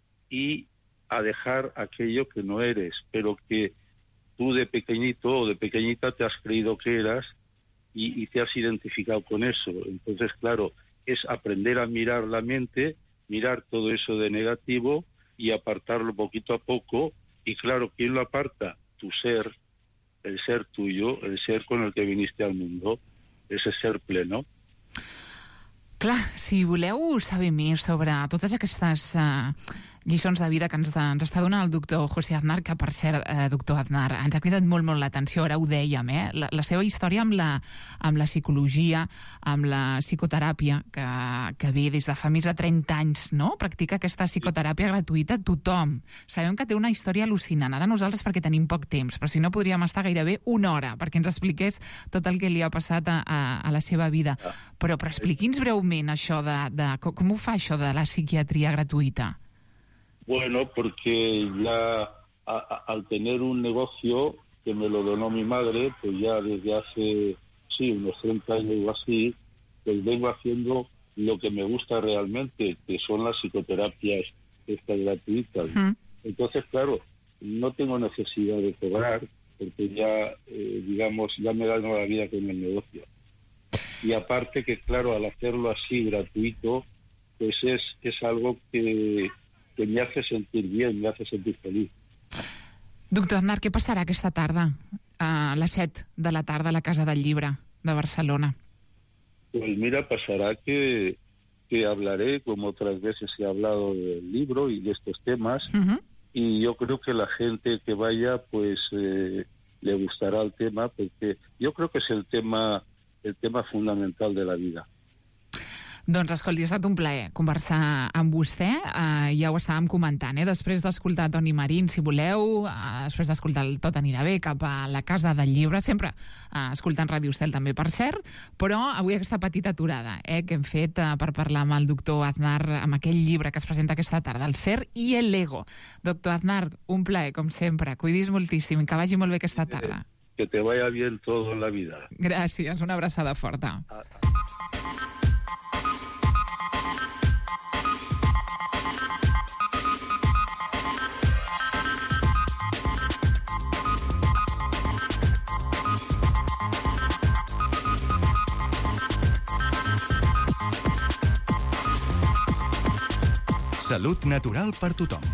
y a dejar aquello que no eres, pero que tú de pequeñito o de pequeñita te has creído que eras y, y te has identificado con eso. Entonces, claro, es aprender a mirar la mente, mirar todo eso de negativo y apartarlo poquito a poco. Y claro, ¿quién lo aparta? Tu ser, el ser tuyo, el ser con el que viniste al mundo, ese ser pleno. Clar, si voleu saber més sobre totes aquestes uh, lliçons de vida que ens, ens està donant el doctor José Aznar, que per cert, eh, doctor Aznar, ens ha cridat molt, molt l'atenció, ara ho dèiem, eh? la, la seva història amb la, amb la psicologia, amb la psicoteràpia, que, que ve des de fa més de trenta anys, no? Practica aquesta psicoteràpia gratuïta tothom. Sabem que té una història al·lucinant. Ara nosaltres perquè tenim poc temps, però si no podríem estar gairebé una hora perquè ens expliqués tot el que li ha passat a, a, a la seva vida. Però, però expliqui'ns breument això de, de... Com ho fa això de la psiquiatria gratuïta? Bueno, porque ya a, a, al tener un negocio que me lo donó mi madre, pues ya desde hace, sí, unos treinta años o así, pues vengo haciendo lo que me gusta realmente, que son las psicoterapias estas gratuitas. Uh-huh. Entonces, claro, no tengo necesidad de cobrar, porque ya, eh, digamos, ya me gano la vida con el negocio. Y aparte que, claro, al hacerlo así gratuito, pues es, es algo que... que me hace sentir bien, me hace sentir feliz. Doctor Aznar, què passarà aquesta tarda a les set de la tarda a la Casa del Llibre de Barcelona? Pues mira, pasará que, que hablaré, como otras veces he hablado del libro y de estos temas, uh-huh. y yo creo que la gente que vaya, pues eh, le gustará el tema, porque yo creo que es el tema, el tema fundamental de la vida. Doncs, escolti, ha estat un plaer conversar amb vostè. Uh, ja ho estàvem comentant, eh? Després d'escoltar Toni Marín, si voleu, uh, després d'escoltar el Tot anirà bé, cap a la Casa del Llibre, sempre uh, escoltant Ràdio Estel també, per cert, però avui aquesta petita aturada eh, que hem fet uh, per parlar amb el doctor Aznar, amb aquell llibre que es presenta aquesta tarda, El ser i el ego. Doctor Aznar, un plaer, com sempre. Cuidis moltíssim, que vagi molt bé aquesta tarda. Que te vaya bien todo en la vida. Gràcies, una abraçada forta. Ah. Salut natural per tothom.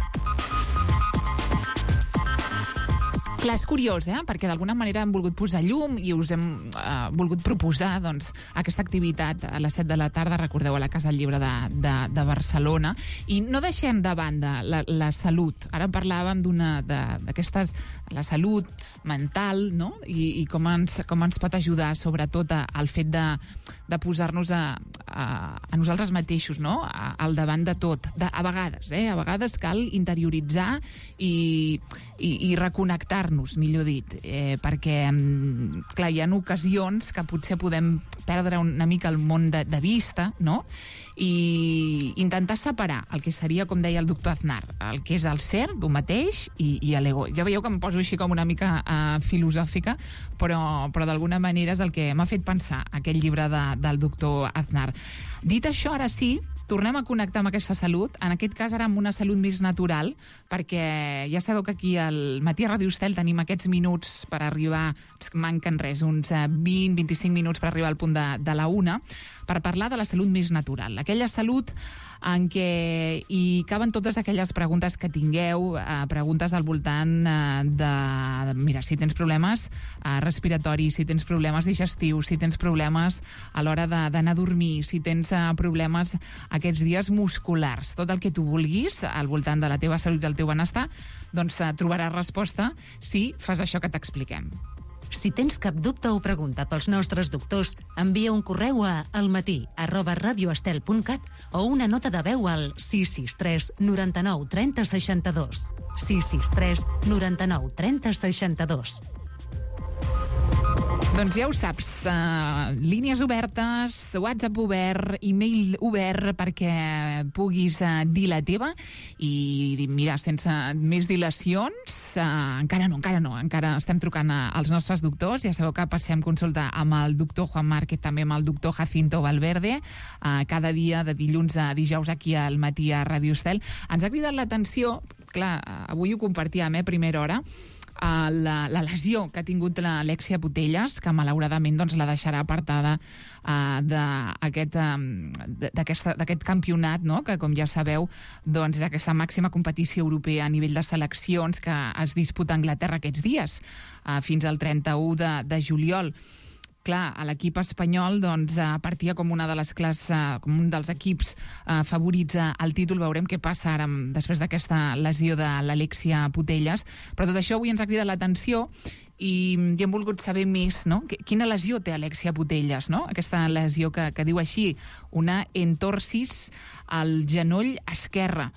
Clar, és curiós, eh? Perquè d'alguna manera hem volgut posar llum i us hem eh, volgut proposar doncs, aquesta activitat a les set de la tarda, recordeu, a la Casa del Llibre de, de, de Barcelona. I no deixem de banda la, la salut. Ara parlàvem d'una d'aquestes, la salut mental, no? I, i com, ens, com ens pot ajudar, sobretot, al fet de, de posar-nos a, a, a nosaltres mateixos, no? A, al davant de tot. De, a vegades, eh? A vegades cal interioritzar i, i, i reconnectar-nos, millor dit, eh, perquè, clar, hi ha ocasions que potser podem perdre una mica el món de, de vista, no? I intentar separar el que seria, com deia el doctor Aznar, el que és el ser d'un mateix i, i l'ego. Ja veieu que em poso així com una mica uh, filosòfica, però, però d'alguna manera és el que m'ha fet pensar aquell llibre de, del doctor Aznar. Dit això, ara sí, tornem a connectar amb aquesta salut, en aquest cas ara amb una salut més natural, perquè ja sabeu que aquí al Matí a Ràdio Estel tenim aquests minuts per arribar, ens manquen res, uns vint a vint-i-cinc minuts per arribar al punt de, de la una, per parlar de la salut més natural, aquella salut en què hi caben totes aquelles preguntes que tingueu, eh, preguntes al voltant eh, de, mira, si tens problemes eh, respiratoris, si tens problemes digestius, si tens problemes a l'hora d'anar a dormir, si tens eh, problemes aquests dies musculars, tot el que tu vulguis al voltant de la teva salut i del teu benestar, doncs eh, trobaràs resposta si fas això que t'expliquem. Si tens cap dubte o pregunta pels nostres doctors, envia un correu a almatí arroba radioestel punt cat o una nota de veu al sis sis tres noranta-nou trenta seixanta-dos. sis sis tres noranta-nou trenta seixanta-dos. Doncs ja ho saps, uh, línies obertes, WhatsApp obert, e-mail obert perquè puguis uh, dir la teva i mira, sense més dilacions, uh, encara no, encara no, encara estem trucant a, als nostres doctors, ja sabeu que passem consulta amb el doctor Juan Márquez, també amb el doctor Jacinto Valverde, uh, cada dia de dilluns a dijous aquí al Matí a Ràdio Estel. Ens ha cridat l'atenció, clar, avui ho compartíem, eh, a primera hora, Uh, la, la lesió que ha tingut l'Alexia Putellas, que malauradament doncs, la deixarà apartada uh, d'aquest um, d'aquest campionat, no? Que com ja sabeu doncs, és aquesta màxima competició europea a nivell de seleccions que es disputa a Anglaterra aquests dies, uh, fins al trenta-u de, de juliol. Clar, a l'equip espanyol doncs, partia com una de les classes, com un dels equips eh, favorits al títol. Veurem què passa ara després d'aquesta lesió de l'Alexia Putellas. Però tot això avui ens ha cridat l'atenció i, i hem volgut saber més, no? Quina lesió té Alexia Putellas, no? Aquesta lesió que, que diu així, una entorsis al genoll esquerre.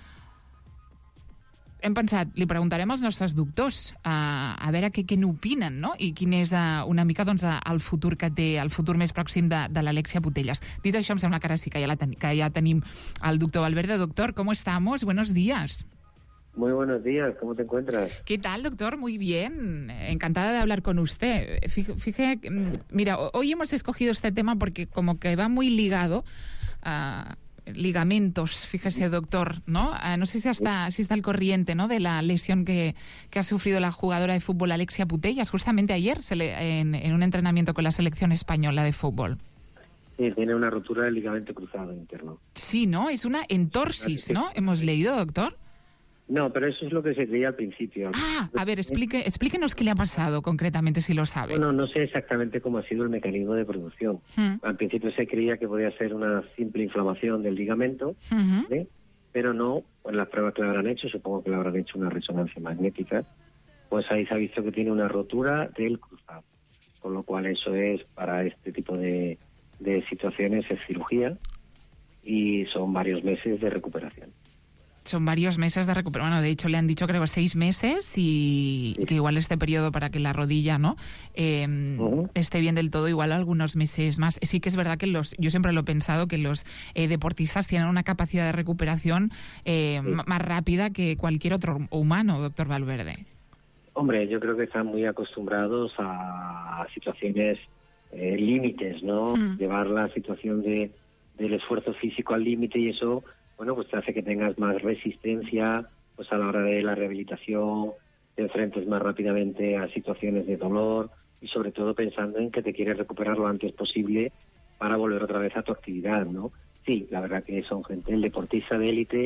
Hem pensat, li preguntarem als nostres doctors uh, a veure què, què n'opinen, no? I quin és uh, una mica doncs, el futur que té, el futur més pròxim de, de l'Alexia Putellas. Dit això, em sembla que ara sí que ja, la ten que ja tenim el doctor Valverde. Doctor, ¿cómo estamos? Buenos días. Muy buenos días, ¿cómo te encuentras? ¿Qué tal, doctor? Muy bien, encantada de hablar con usted. Fije, fije mira, hoy hemos escogido este tema porque como que va muy ligado a... Uh, ligamentos, fíjese, doctor, ¿no? Uh, no sé si está, si está al corriente, ¿no? De la lesión que, que ha sufrido la jugadora de fútbol Alexia Putellas justamente ayer se le, en, en un entrenamiento con la selección española de fútbol. Sí, tiene una rotura del ligamento cruzado interno. Sí, ¿no? Es una entorsis, ¿no? Hemos leído, doctor. No, pero eso es lo que se creía al principio. Ah, a ver, explique, explíquenos qué le ha pasado concretamente, si lo sabe. Bueno, no sé exactamente cómo ha sido el mecanismo de producción. Hmm. Al principio se creía que podía ser una simple inflamación del ligamento, uh-huh. ¿eh? Pero no, en las pruebas que le habrán hecho, supongo que le habrán hecho una resonancia magnética, pues ahí se ha visto que tiene una rotura del cruzado. Con lo cual eso es, para este tipo de, de situaciones, es cirugía y son varios meses de recuperación. Son varios meses de recuperación. Bueno, de hecho le han dicho creo seis meses y sí. Que igual este periodo para que la rodilla no eh, uh-huh. esté bien del todo, igual algunos meses más. Sí que es verdad que los, yo siempre lo he pensado, que los eh, deportistas tienen una capacidad de recuperación eh, sí. más rápida que cualquier otro humano, doctor Valverde. Hombre, yo creo que están muy acostumbrados a situaciones eh, límites, ¿no? Mm. Llevar la situación de, del esfuerzo físico al límite y eso... bueno, pues te hace que tengas más resistencia pues a la hora de la rehabilitación, te enfrentes más rápidamente a situaciones de dolor y sobre todo pensando en que te quieres recuperar lo antes posible para volver otra vez a tu actividad, ¿no? Sí, la verdad que son gente, el deportista de élite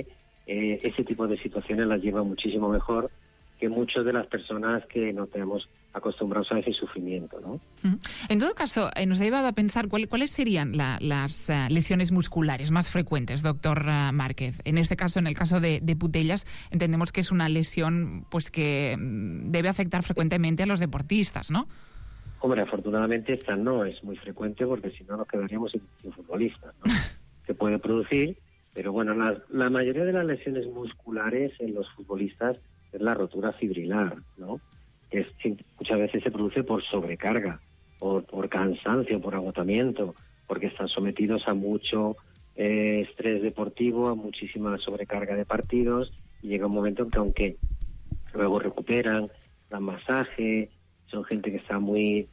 eh, ese tipo de situaciones las lleva muchísimo mejor que muchas de las personas que no tenemos acostumbrados a ese sufrimiento, ¿no? En todo caso, eh, nos ha llevado a pensar cuál, cuáles serían la, las uh, lesiones musculares más frecuentes, doctor uh, Márquez. En este caso, en el caso de, de Putellas, entendemos que es una lesión pues que mm, debe afectar frecuentemente a los deportistas, ¿no? Hombre, afortunadamente esta no es muy frecuente porque si no nos quedaríamos sin, sin futbolistas, ¿no? Se puede producir, pero bueno, la, la mayoría de las lesiones musculares en los futbolistas es la rotura fibrilar, ¿no? Que es, muchas veces se produce por sobrecarga, por, por cansancio, por agotamiento, porque están sometidos a mucho eh, estrés deportivo, a muchísima sobrecarga de partidos, y llega un momento en que aunque luego recuperan, dan masaje, son gente que está muy,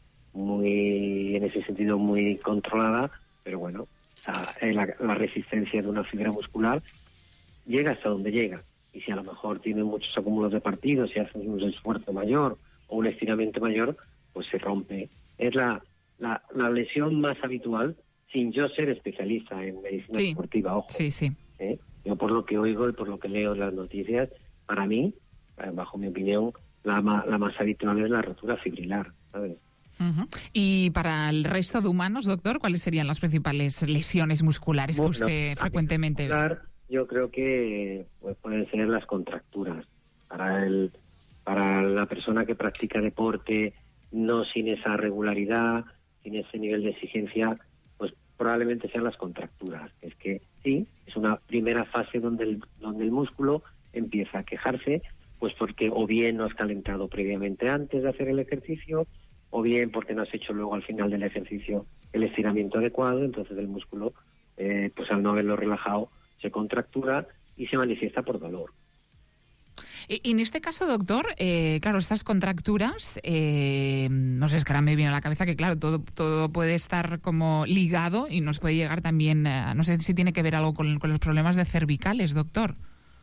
muy en ese sentido muy controlada, pero bueno, la, la, la resistencia de una fibra muscular llega hasta donde llega. Y si a lo mejor tienen muchos acúmulos de partidos, si hacen un esfuerzo mayor o un estiramiento mayor, pues se rompe. Es la, la, la lesión más habitual, sin yo ser especialista en medicina sí. deportiva, ojo. Sí, sí. ¿Eh? Yo por lo que oigo y por lo que leo en las noticias, para mí, bajo mi opinión, la, la más habitual es la rotura fibrilar, ¿sabes? Uh-huh. Y para el resto de humanos, doctor, ¿cuáles serían las principales lesiones musculares que usted bueno, frecuentemente ve? Yo creo que pues, pueden ser las contracturas. Para el para la persona que practica deporte, no sin esa regularidad, sin ese nivel de exigencia, pues probablemente sean las contracturas. Es que sí, es una primera fase donde el, donde el músculo empieza a quejarse, pues porque o bien no has calentado previamente antes de hacer el ejercicio, o bien porque no has hecho luego al final del ejercicio el estiramiento adecuado, entonces el músculo, eh, pues al no haberlo relajado, se contractura y se manifiesta por dolor. Y en este caso, doctor, eh, claro, estas contracturas, eh, no sé, es que ahora me viene a la cabeza que, claro, todo, todo puede estar como ligado y nos puede llegar también, eh, no sé si tiene que ver algo con, con los problemas de cervicales, doctor.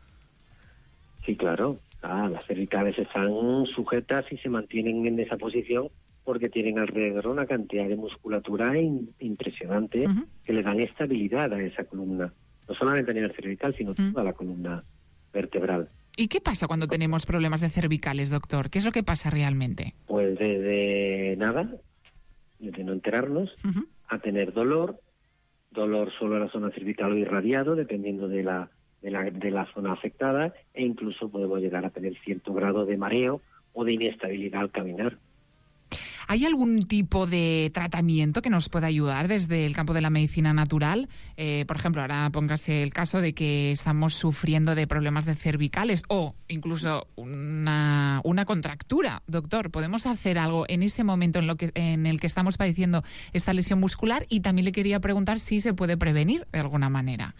Sí, claro. Ah, las cervicales están sujetas y se mantienen en esa posición porque tienen alrededor una cantidad de musculatura in, impresionante uh-huh. que le dan estabilidad a esa columna. No solamente a nivel cervical, sino uh-huh. toda la columna vertebral. ¿Y qué pasa cuando tenemos problemas de cervicales, doctor? ¿Qué es lo que pasa realmente? Pues desde nada, desde no enterarnos, uh-huh. a tener dolor, dolor solo en la zona cervical o irradiado, dependiendo de la, de la, de la zona afectada, e incluso podemos llegar a tener cierto grado de mareo o de inestabilidad al caminar. ¿Hay algún tipo de tratamiento que nos pueda ayudar desde el campo de la medicina natural? Eh, por ejemplo, ahora póngase el caso de que estamos sufriendo de problemas de cervicales o incluso una, una contractura. Doctor, ¿podemos hacer algo en ese momento en, lo que, en el que estamos padeciendo esta lesión muscular? Y también le quería preguntar si se puede prevenir de alguna manera.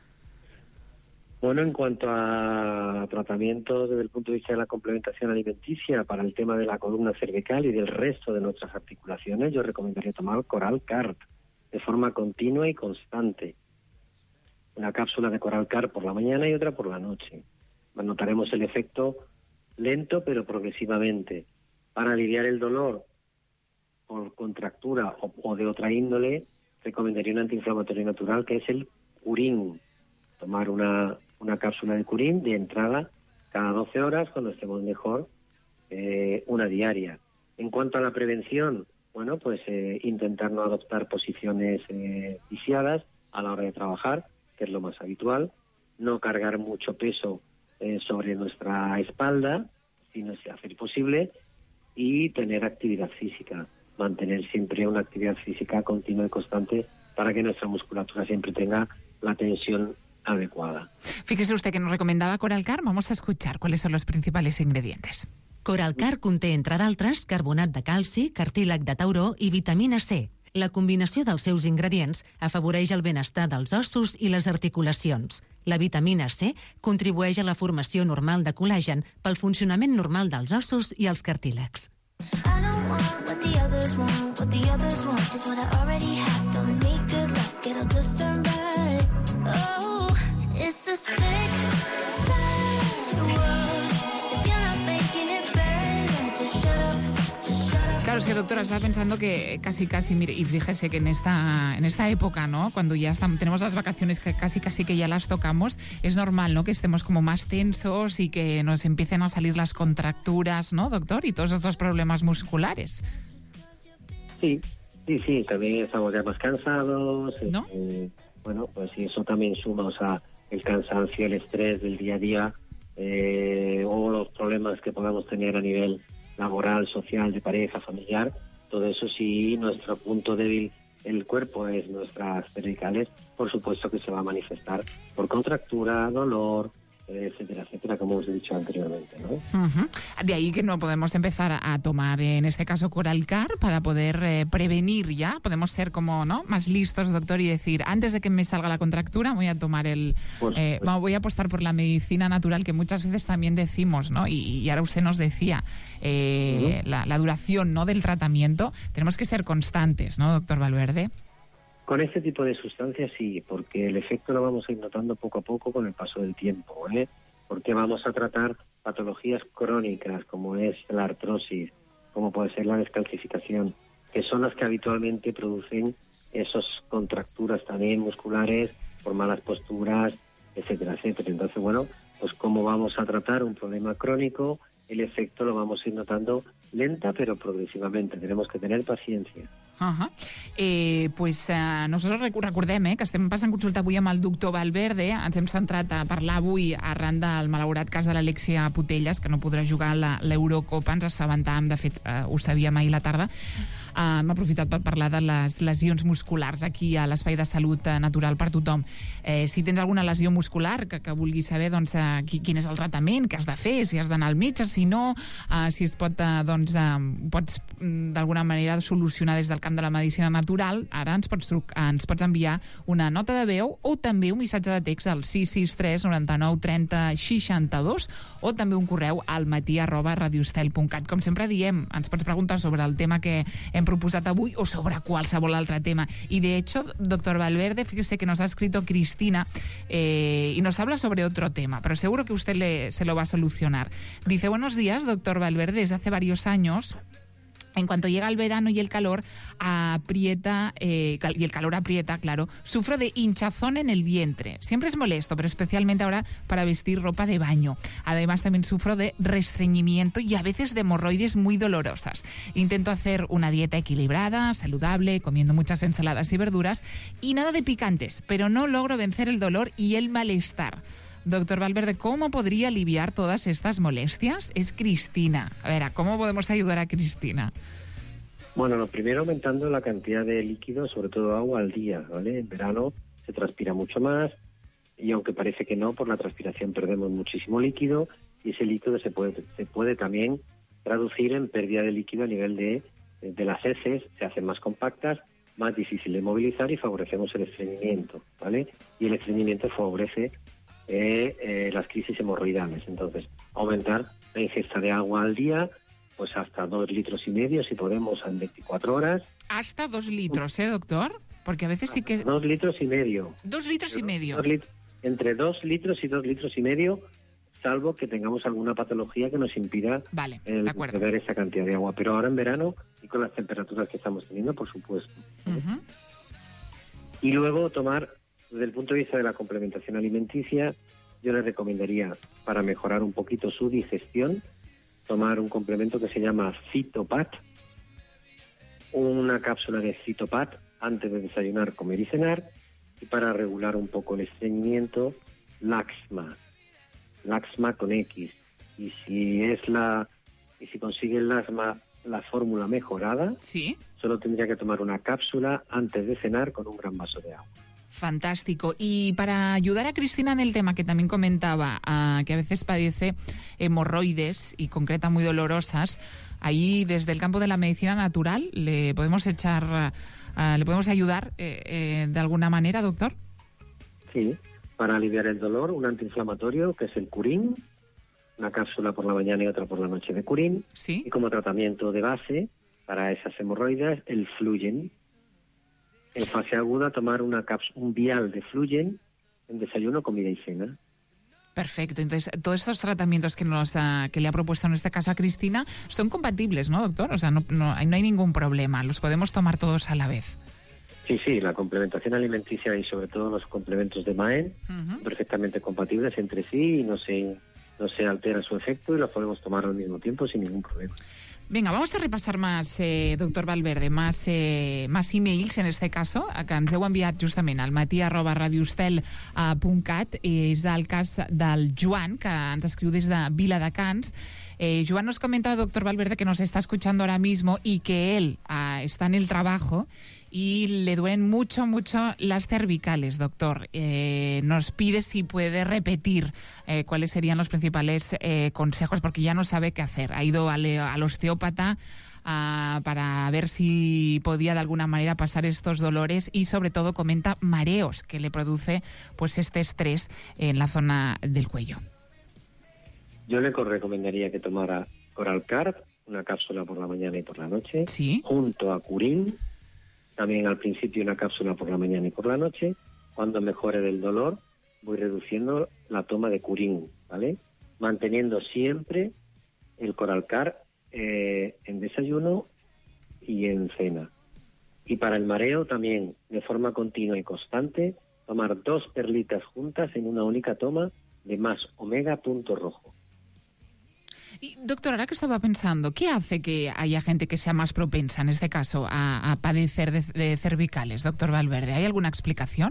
Bueno, en cuanto a tratamientos desde el punto de vista de la complementación alimenticia para el tema de la columna cervical y del resto de nuestras articulaciones, yo recomendaría tomar Coral Cart de forma continua y constante. Una cápsula de Coral Cart por la mañana y otra por la noche. Notaremos el efecto lento pero progresivamente. Para aliviar el dolor por contractura o, o de otra índole, recomendaría un antiinflamatorio natural que es el Curín. Tomar una, una cápsula de Curín de entrada cada doce horas, cuando estemos mejor, eh, una diaria. En cuanto a la prevención, bueno, pues eh, intentar no adoptar posiciones eh, viciadas a la hora de trabajar, que es lo más habitual, no cargar mucho peso eh, sobre nuestra espalda, si no se hace posible, y tener actividad física, mantener siempre una actividad física continua y constante para que nuestra musculatura siempre tenga la tensión adecuada. Fíjese usted que nos recomendava Coral Cart. Vamos a escuchar cuáles son los principales ingredientes. Coral Cart conté, entre d'altres, carbonat de calci, cartílag de tauró i vitamina C. La combinació dels seus ingredients afavoreix el benestar dels ossos i les articulacions. La vitamina C contribueix a la formació normal de col·làgen pel funcionament normal dels ossos i els cartílags. I don't want what the others want. What the others want is what I already have. Don't need good luck, it'll just turn bad. Oh, it's a sick, sad world. If you're not making it better, just shut up, just shut up. Claro, es que doctora, estaba pensando que casi, casi, mire, y fíjese que en esta, en esta época, ¿no? Cuando ya estamos, tenemos las vacaciones que casi, casi que ya las tocamos, es normal, ¿no? Que estemos como más tensos y que nos empiecen a salir las contracturas, ¿no, doctor? Y todos estos problemas musculares. Sí, sí, sí, también estamos ya más cansados. ¿No? Eh, bueno, pues sí, eso también suma, o sea, el cansancio, el estrés del día a día, eh, o los problemas que podamos tener a nivel laboral, social, de pareja, familiar, todo eso sí, nuestro punto débil, el cuerpo, es nuestras cervicales, por supuesto que se va a manifestar por contractura, dolor, etcétera, etcétera, como hemos dicho anteriormente, ¿no? Uh-huh. De ahí que no podemos empezar a, a tomar, en este caso, Coralcar para poder eh, prevenir ya. Podemos ser como, ¿no?, más listos, doctor, y decir, antes de que me salga la contractura, voy a tomar el... Eh, voy a apostar por la medicina natural, que muchas veces también decimos, ¿no? Y, y ahora usted nos decía, eh, uh-huh. la, la duración, ¿no?, del tratamiento. Tenemos que ser constantes, ¿no, doctor Valverde? Con este tipo de sustancias sí, porque el efecto lo vamos a ir notando poco a poco con el paso del tiempo, ¿eh? Porque vamos a tratar patologías crónicas como es la artrosis, como puede ser la descalcificación, que son las que habitualmente producen esas contracturas también musculares por malas posturas, etcétera, etcétera. Entonces, bueno, pues como vamos a tratar un problema crónico, el efecto lo vamos a ir notando lenta pero progressivamente. Tenemos que tener paciencia. Uh-huh. Eh, pues uh, nosotros recordem eh, que estem passant consulta avui amb el doctor Valverde. Ens hem centrat a parlar avui arran del malaurat cas de l'Alexia Putellas, que no podrà jugar a l'Eurocopa. Ens assabentàvem, de fet, uh, ho sabíem ahir la tarda. Uh, hem aprofitat per parlar de les lesions musculars aquí a l'Espai de Salut uh, Natural per tothom. Eh, si tens alguna lesió muscular que, que vulguis saber, doncs, uh, quin és el tractament que has de fer, si has d'anar al metge, si no, uh, si es pot, uh, doncs, uh, pots um, d'alguna manera solucionar des del camp de la medicina natural, ara ens pots, trucar, ens pots enviar una nota de veu o també un missatge de text al sis sis tres noranta-nou trenta seixanta-dos o també un correu al matí arroba radioestel punt cat. Com sempre diem, ens pots preguntar sobre el tema que hem proposat avui o sobre qualsevol altre tema. Y de hecho, doctor Valverde, fíjese que nos ha escrito Cristina eh, y nos habla sobre otro tema, pero seguro que usted le, se lo va a solucionar. Dice, buenos días, doctor Valverde, desde hace varios años... En cuanto llega el verano y el calor aprieta, eh, y el calor aprieta, claro, sufro de hinchazón en el vientre. Siempre es molesto, pero especialmente ahora para vestir ropa de baño. Además, también sufro de restreñimiento y a veces de hemorroides muy dolorosas. Intento hacer una dieta equilibrada, saludable, comiendo muchas ensaladas y verduras y nada de picantes, pero no logro vencer el dolor y el malestar. Doctor Valverde, ¿cómo podría aliviar todas estas molestias? Es Cristina. A ver, ¿cómo podemos ayudar a Cristina? Bueno, lo primero aumentando la cantidad de líquido, sobre todo agua al día, ¿vale? En verano se transpira mucho más y aunque parece que no, por la transpiración perdemos muchísimo líquido y ese líquido se puede, se puede también traducir en pérdida de líquido a nivel de, de las heces, se hacen más compactas, más difícil de movilizar y favorecemos el estreñimiento, ¿vale? Y el estreñimiento favorece Eh, eh, las crisis hemorroidales. Entonces, aumentar la ingesta de agua al día, pues hasta dos litros y medio, si podemos, en veinticuatro horas. Hasta dos litros, ¿eh, doctor? Porque a veces sí que... Dos litros y medio. Dos litros y medio. Dos lit- entre dos litros y dos litros y medio, salvo que tengamos alguna patología que nos impida vale, el de acuerdo. beber esa cantidad de agua. Pero ahora en verano, y con las temperaturas que estamos teniendo, por supuesto. Uh-huh. Y luego tomar... Desde el punto de vista de la complementación alimenticia, yo le recomendaría, para mejorar un poquito su digestión, tomar un complemento que se llama Cytopat, una cápsula de Cytopat antes de desayunar, comer y cenar, y para regular un poco el estreñimiento, Laxma, Laxma con X. Y si es la, y si consigue el Laxma, la fórmula mejorada, ¿sí? Solo tendría que tomar una cápsula antes de cenar con un gran vaso de agua. Fantástico. Y para ayudar a Cristina en el tema que también comentaba, uh, que a veces padece hemorroides y concretas muy dolorosas, ahí desde el campo de la medicina natural le podemos echar, uh, le podemos ayudar eh, eh, de alguna manera, doctor. Sí, para aliviar el dolor, un antiinflamatorio que es el Curín, una cápsula por la mañana y otra por la noche de Curín. Sí. Y como tratamiento de base para esas hemorroides, el Fluyen. En fase aguda, tomar una cápsula, un vial de Fluyen en desayuno, comida y cena. Perfecto. Entonces, todos estos tratamientos que, nos ha, que le ha propuesto en este caso a Cristina son compatibles, ¿no, doctor? O sea, no, no, no hay ningún problema. Los podemos tomar todos a la vez. Sí, sí, la complementación alimenticia y sobre todo los complementos de Maen Uh-huh. son perfectamente compatibles entre sí y no se, no se altera su efecto y los podemos tomar al mismo tiempo sin ningún problema. Venga, vamos a repassar más, eh, doctor Valverde, más, eh, más e-mails, en este caso, que ens heu enviat justament al matí arroba radioestel punt cat. És el cas del Joan, que ens escriu des de Viladecans. Eh, Joan nos comenta, doctor Valverde, que nos está escuchando ahora mismo y que él uh, está en el trabajo y le duelen mucho, mucho las cervicales, doctor. Eh, nos pide si puede repetir eh, cuáles serían los principales eh, consejos, porque ya no sabe qué hacer. Ha ido al, al osteópata uh, para ver si podía de alguna manera pasar estos dolores y sobre todo comenta mareos que le produce pues este estrés en la zona del cuello. Yo le recomendaría que tomara Coralcarb, una cápsula por la mañana y por la noche, ¿sí?, junto a Curín, también al principio una cápsula por la mañana y por la noche. Cuando mejore del dolor, voy reduciendo la toma de Curín, ¿vale? Manteniendo siempre el Coralcarb eh, en desayuno y en cena. Y para el mareo también, de forma continua y constante, tomar dos perlitas juntas en una única toma de más omega punto rojo. Y, doctor, ahora que estaba pensando, ¿qué hace que haya gente que sea más propensa, en este caso, a, a padecer de, de cervicales, doctor Valverde? ¿Hay alguna explicación?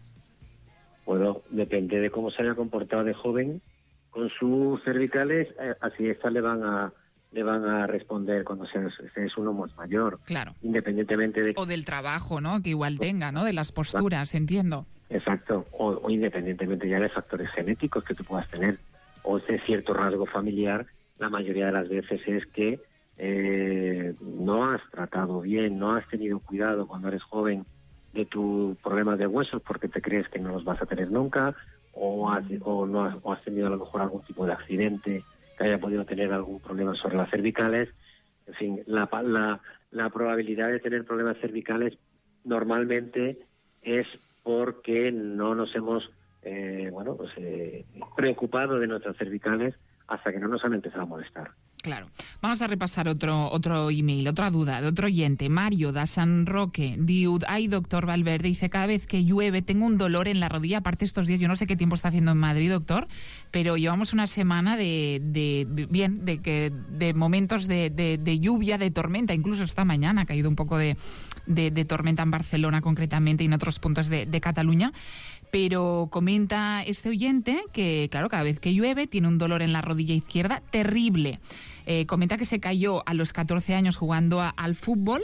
Bueno, depende de cómo se haya comportado de joven con sus cervicales, eh, así estas le van a le van a responder cuando se, se es uno más mayor. Claro. Independientemente de... O del trabajo, ¿no?, que igual tenga, ¿no?, de las posturas, entiendo. Exacto, o, o independientemente ya de factores genéticos que tú puedas tener, o de cierto rasgo familiar. La mayoría de las veces es que eh, no has tratado bien, no has tenido cuidado cuando eres joven de tus problemas de huesos porque te crees que no los vas a tener nunca, o has, o no has, o has tenido a lo mejor algún tipo de accidente que haya podido tener algún problema sobre las cervicales. En fin, la, la, la probabilidad de tener problemas cervicales normalmente es porque no nos hemos eh, bueno, pues, eh, preocupado de nuestras cervicales hasta que no nos han empezado a molestar. Claro. Vamos a repasar otro otro email, otra duda de otro oyente. Mario da San Roque diu: ay, doctor Valverde, dice, cada vez que llueve tengo un dolor en la rodilla. Aparte estos días, yo no sé qué tiempo está haciendo en Madrid, doctor, pero llevamos una semana de, de, de bien, de que de momentos de, de, de lluvia, de tormenta. Incluso esta mañana ha caído un poco de, de, de tormenta en Barcelona concretamente y en otros puntos de, de Cataluña. Pero comenta este oyente que, claro, cada vez que llueve tiene un dolor en la rodilla izquierda terrible. Eh, comenta que se cayó a los catorce años jugando a, al fútbol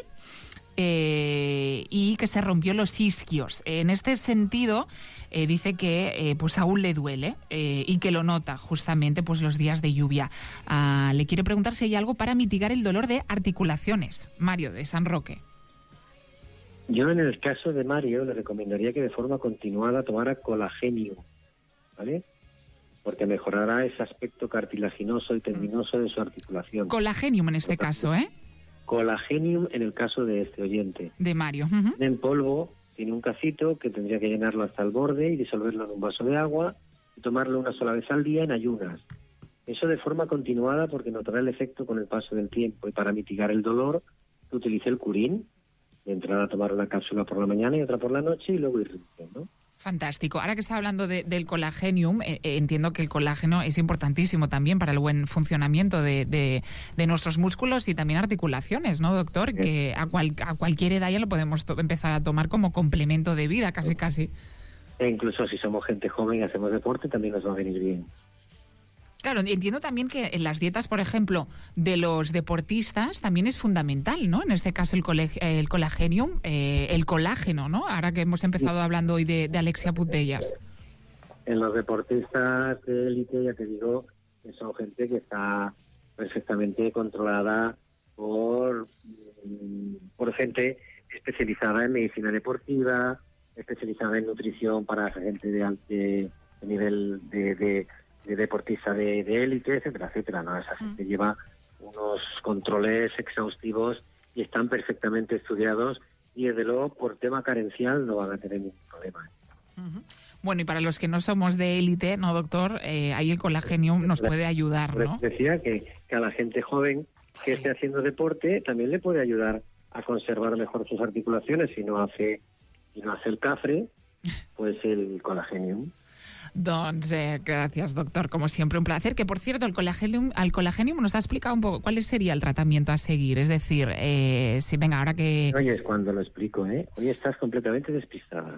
eh, y que se rompió los isquios. En este sentido, eh, dice que eh, pues aún le duele eh, y que lo nota justamente pues los días de lluvia. Ah, le quiere preguntar si hay algo para mitigar el dolor de articulaciones. Mario, de San Roque. Yo en el caso de Mario le recomendaría que de forma continuada tomara Colagenium, ¿vale? Porque mejorará ese aspecto cartilaginoso y tendinoso de su articulación. Colagenium en este caso, ¿eh? Colagenium en el caso de este oyente. De Mario. Uh-huh. En polvo tiene un cacito que tendría que llenarlo hasta el borde y disolverlo en un vaso de agua y tomarlo una sola vez al día en ayunas. Eso de forma continuada porque notará el efecto con el paso del tiempo. Y para mitigar el dolor, utilice el Curín. De entrada a tomar una cápsula por la mañana y otra por la noche y luego ir reduciendo. Fantástico. Ahora que está hablando de, del colagenium, eh, eh, entiendo que el colágeno es importantísimo también para el buen funcionamiento de, de, de nuestros músculos y también articulaciones, ¿no, doctor? Sí. Que a, cual, a cualquier edad ya lo podemos to- empezar a tomar como complemento de vida, casi, casi. E incluso si somos gente joven y hacemos deporte, también nos va a venir bien. Claro, entiendo también que en las dietas, por ejemplo, de los deportistas también es fundamental, ¿no? En este caso el, coleg- el colagenium, eh, el colágeno, ¿no? Ahora que hemos empezado hablando hoy de, de Alexia Putellas. En los deportistas de élite, ya te digo, que son gente que está perfectamente controlada por, por gente especializada en medicina deportiva, especializada en nutrición para gente de alto de nivel de... de de deportista de, de élite, etcétera, etcétera, ¿no? Esa gente mm. lleva unos controles exhaustivos y están perfectamente estudiados y desde luego por tema carencial no van a tener ningún problema. Uh-huh. Bueno, y para los que no somos de élite, ¿no, doctor? Eh, ahí el Colagenium nos puede ayudar, ¿no? Decía que, que a la gente joven que esté haciendo deporte también le puede ayudar a conservar mejor sus articulaciones y no hace, y no hace el cafre, pues el Colagenium. Doncs, eh, gracias, doctor. Como siempre, un placer. Que, por cierto, el Colagenium, al Colagenium nos ha explicado un poco cuál sería el tratamiento a seguir. Es decir, eh, si venga, ahora que... Oye, es cuando lo explico, ¿eh? Hoy estás completamente despistada.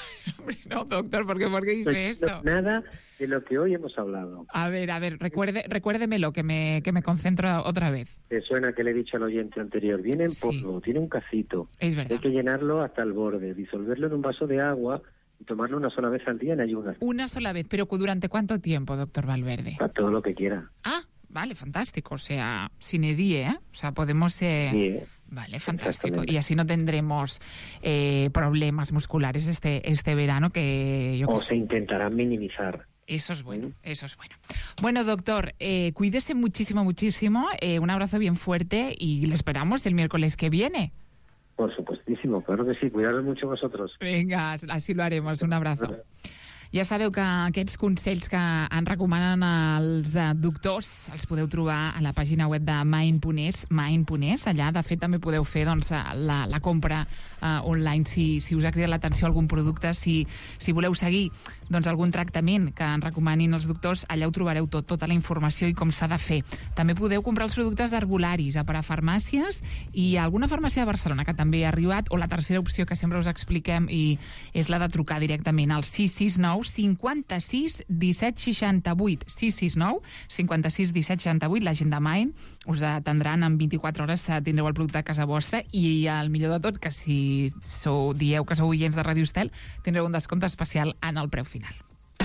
No, doctor, ¿por qué, ¿por qué dice no eso? Nada de lo que hoy hemos hablado. A ver, a ver, recuerde, recuérdemelo, que me, que me concentro otra vez. Te suena que le he dicho al oyente anterior. Viene en Sí. polvo, tiene un cacito. Es verdad. Hay que llenarlo hasta el borde, disolverlo en un vaso de agua y tomarlo una sola vez al día en ayunas. Una sola vez, pero ¿durante cuánto tiempo, doctor Valverde? A todo lo que quiera. Ah, vale, fantástico. O sea, sin edie, ¿eh? O sea, podemos... Eh... Sí, ¿eh? Vale, fantástico. Y así no tendremos eh, problemas musculares este, este verano que yo O que se sé. intentarán minimizar. Eso es bueno, eso es bueno. Bueno, doctor, eh, cuídese muchísimo, muchísimo. Eh, un abrazo bien fuerte y lo esperamos el miércoles que viene. Por supuestísimo, claro que sí. Cuidaros mucho vosotros. Vinga, así lo haremos. Un abrazo. Ja sabeu que aquests consells que en recomanen els eh, doctors els podeu trobar a la pàgina web de Mind punt es, Mind punt es. Allà, de fet, també podeu fer doncs, la, la compra eh, online si, si us ha cridat l'atenció algun producte, si, si voleu seguir doncs, algun tractament que en recomanin els doctors, allà ho trobareu tot, tota la informació i com s'ha de fer. També podeu comprar els productes d'herbolaris a parafarmàcies i a alguna farmàcia de Barcelona que també ha arribat, o la tercera opció que sempre us expliquem i és la de trucar directament al sis sis nou cinquanta-sis disset seixanta-vuit. sis sis nou cinquanta-sis disset seixanta-vuit. La gent de Mind us atendran en vint-i-quatre hores, tindreu el producte a casa vostra i el millor de tot, que si sou, dieu que sou oients de Ràdio Estel, tindreu un descompte especial en el preu final.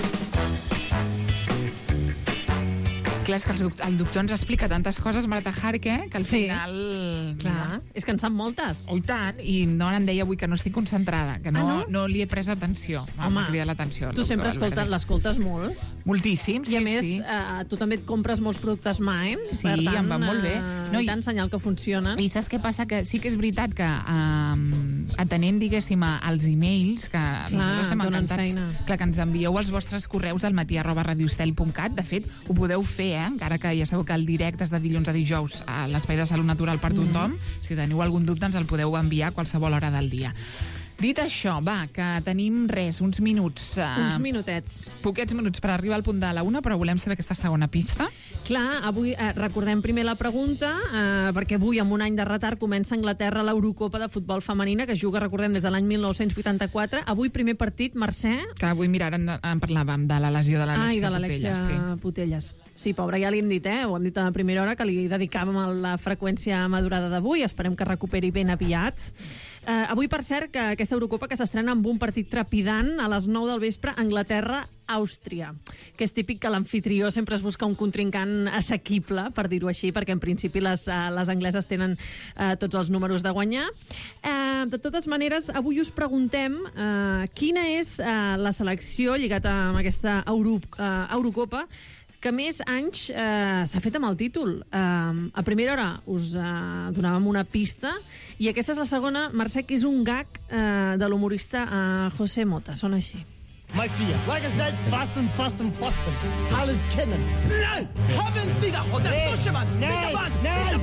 Clar, és que el doctor, el doctor ens explica tantes coses, Marta Jarque, que al Sí. final... Clar, és que en sap moltes. Oh, i tant, i no em deia avui que no estic concentrada, que no, Ah, no? no li he pres atenció. Home, m'ha cridat l'atenció. el Tu doctor sempre Valverde. escolta, l'escoltes molt. Moltíssim, sí, I a més, sí. eh, tu també et compres molts productes Mind. Sí, per tant, em va molt bé. Eh, No, I i- tant, senyal que funcionen. I saps què passa? Que sí que és veritat que um, atenent, diguéssim, als e-mails, que nosaltres estem donen encantats, feina. clar, que ens envieu els vostres correus al matí arroba radiostel punt cat. De fet, ho podeu fer, eh? Encara que ja sabeu que el directe és de dilluns a dijous a l'Espai de Salut Natural per tothom. Mm. Si teniu algun dubte, ens el podeu enviar a qualsevol hora del dia. Dit això, va, que tenim res, uns minuts. Uns Uh, minutets. poquets minuts per arribar al punt de la una, però volem saber aquesta segona pista. Clar, avui eh, recordem primer la pregunta, eh, perquè avui, amb un any de retard, comença a Anglaterra l'Eurocopa de futbol femenina, que es juga, recordem, des de l'any mil nou-cents vuitanta-quatre. Avui, primer partit, Mercè. Que avui, mira, ara en, en parlàvem de la lesió de Ah, i l'Alexia de l'Alexia Putellas, sí. Putelles. Sí, pobra, ja li hem dit, eh? Ho hem dit a la primera hora, que li dedicàvem a la freqüència madurada d'avui. Esperem que recuperi ben aviat. Eh, avui, per cert, que aquesta Eurocopa que s'estrena amb un partit trepidant a les nou del vespre, Anglaterra-Àustria, que és típic que l'amfitrió sempre es busca un contrincant assequible, per dir-ho així, perquè en principi les, eh, les angleses tenen eh, tots els números de guanyar. Eh, de totes maneres, avui us preguntem eh, quina és eh, la selecció lligat amb aquesta Euro, eh, Eurocopa que més anys eh, s'ha fet amb el títol. Eh, a primera hora us eh, donàvem una pista i aquesta és la segona, Mercè, que és un gag eh, de l'humorista eh, José Mota. Sona així. My fear. Like I said, fasten, fasten, fasten. Alles kennen. Nein! Haben Sie da Hotel Duschemann? Nein! Nein!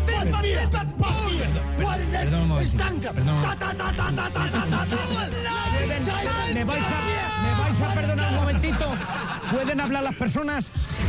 Nein! Nein! Estanca! Ta, ta, ta, ta, ta, ta, ta, ta. ¿Me vais a, me vais a perdonar un momentito? ¿Pueden hablar las personas?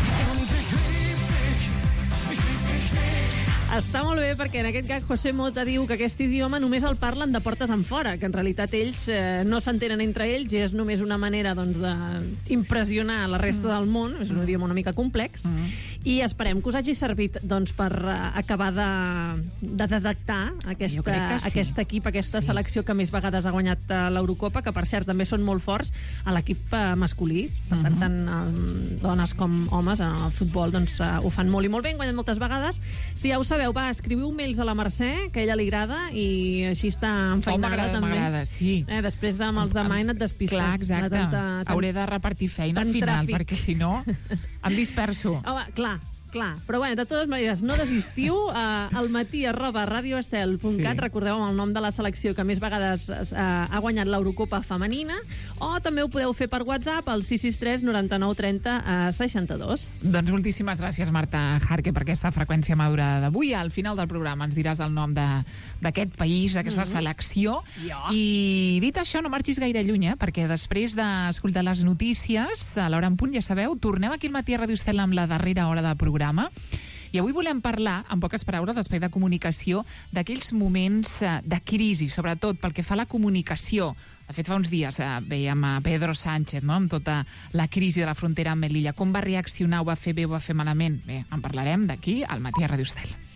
Està molt bé perquè en aquest gag José Mota diu que aquest idioma només el parlen de portes en fora, que en realitat ells eh, no s'entenen entre ells i és només una manera doncs, d'impressionar la resta mm. del món. És un idioma una mica complex. Mm. I esperem que us hagi servit doncs, per uh, acabar de, de detectar aquesta, sí. aquest equip, aquesta Sí. selecció que més vegades ha guanyat uh, l'Eurocopa, que per cert també són molt forts a l'equip uh, masculí. Per tant, Mhm. tant uh, dones com homes en el futbol doncs, uh, ho fan molt i molt bé, han guanyat moltes vegades. Si ja ho sabeu, va, escriviu mails a la Mercè, que a ella li agrada, i així està enfeinada. Oh, m'agrada, també. m'agrada, sí. Eh, després amb els de Mind et despistes. Clar, exacte. De tanta- tant- Hauré de repartir feina al tant final, tràfic. perquè si no em disperso. Home, clar, Clar, però bé, de totes maneres, no desistiu. Uh, al matí arroba radioestel punt cat, sí. Recordeu amb el nom de la selecció que més vegades uh, ha guanyat l'Eurocopa femenina, o també ho podeu fer per WhatsApp al sis sis tres noranta-nou trenta seixanta-dos. Doncs moltíssimes gràcies, Marta Jarque, per aquesta freqüència madurada d'avui. Al final del programa ens diràs el nom d'aquest país, d'aquesta mm-hmm. selecció. Jo. I dit això, no marxis gaire lluny, eh? Perquè després d'escoltar les notícies, a l'hora en punt, ja sabeu, tornem aquí al matí a Radio Estel amb la darrera hora de programa. I avui volem parlar, en poques paraules, l'espai de comunicació, d'aquells moments de crisi, sobretot pel que fa a la comunicació. De fet, fa uns dies eh, veiem a Pedro Sánchez, no?, amb tota la crisi de la frontera amb Melilla. Com va reaccionar, ho va fer bé, ho va fer malament? Bé, en parlarem d'aquí al matí a Radio Estel.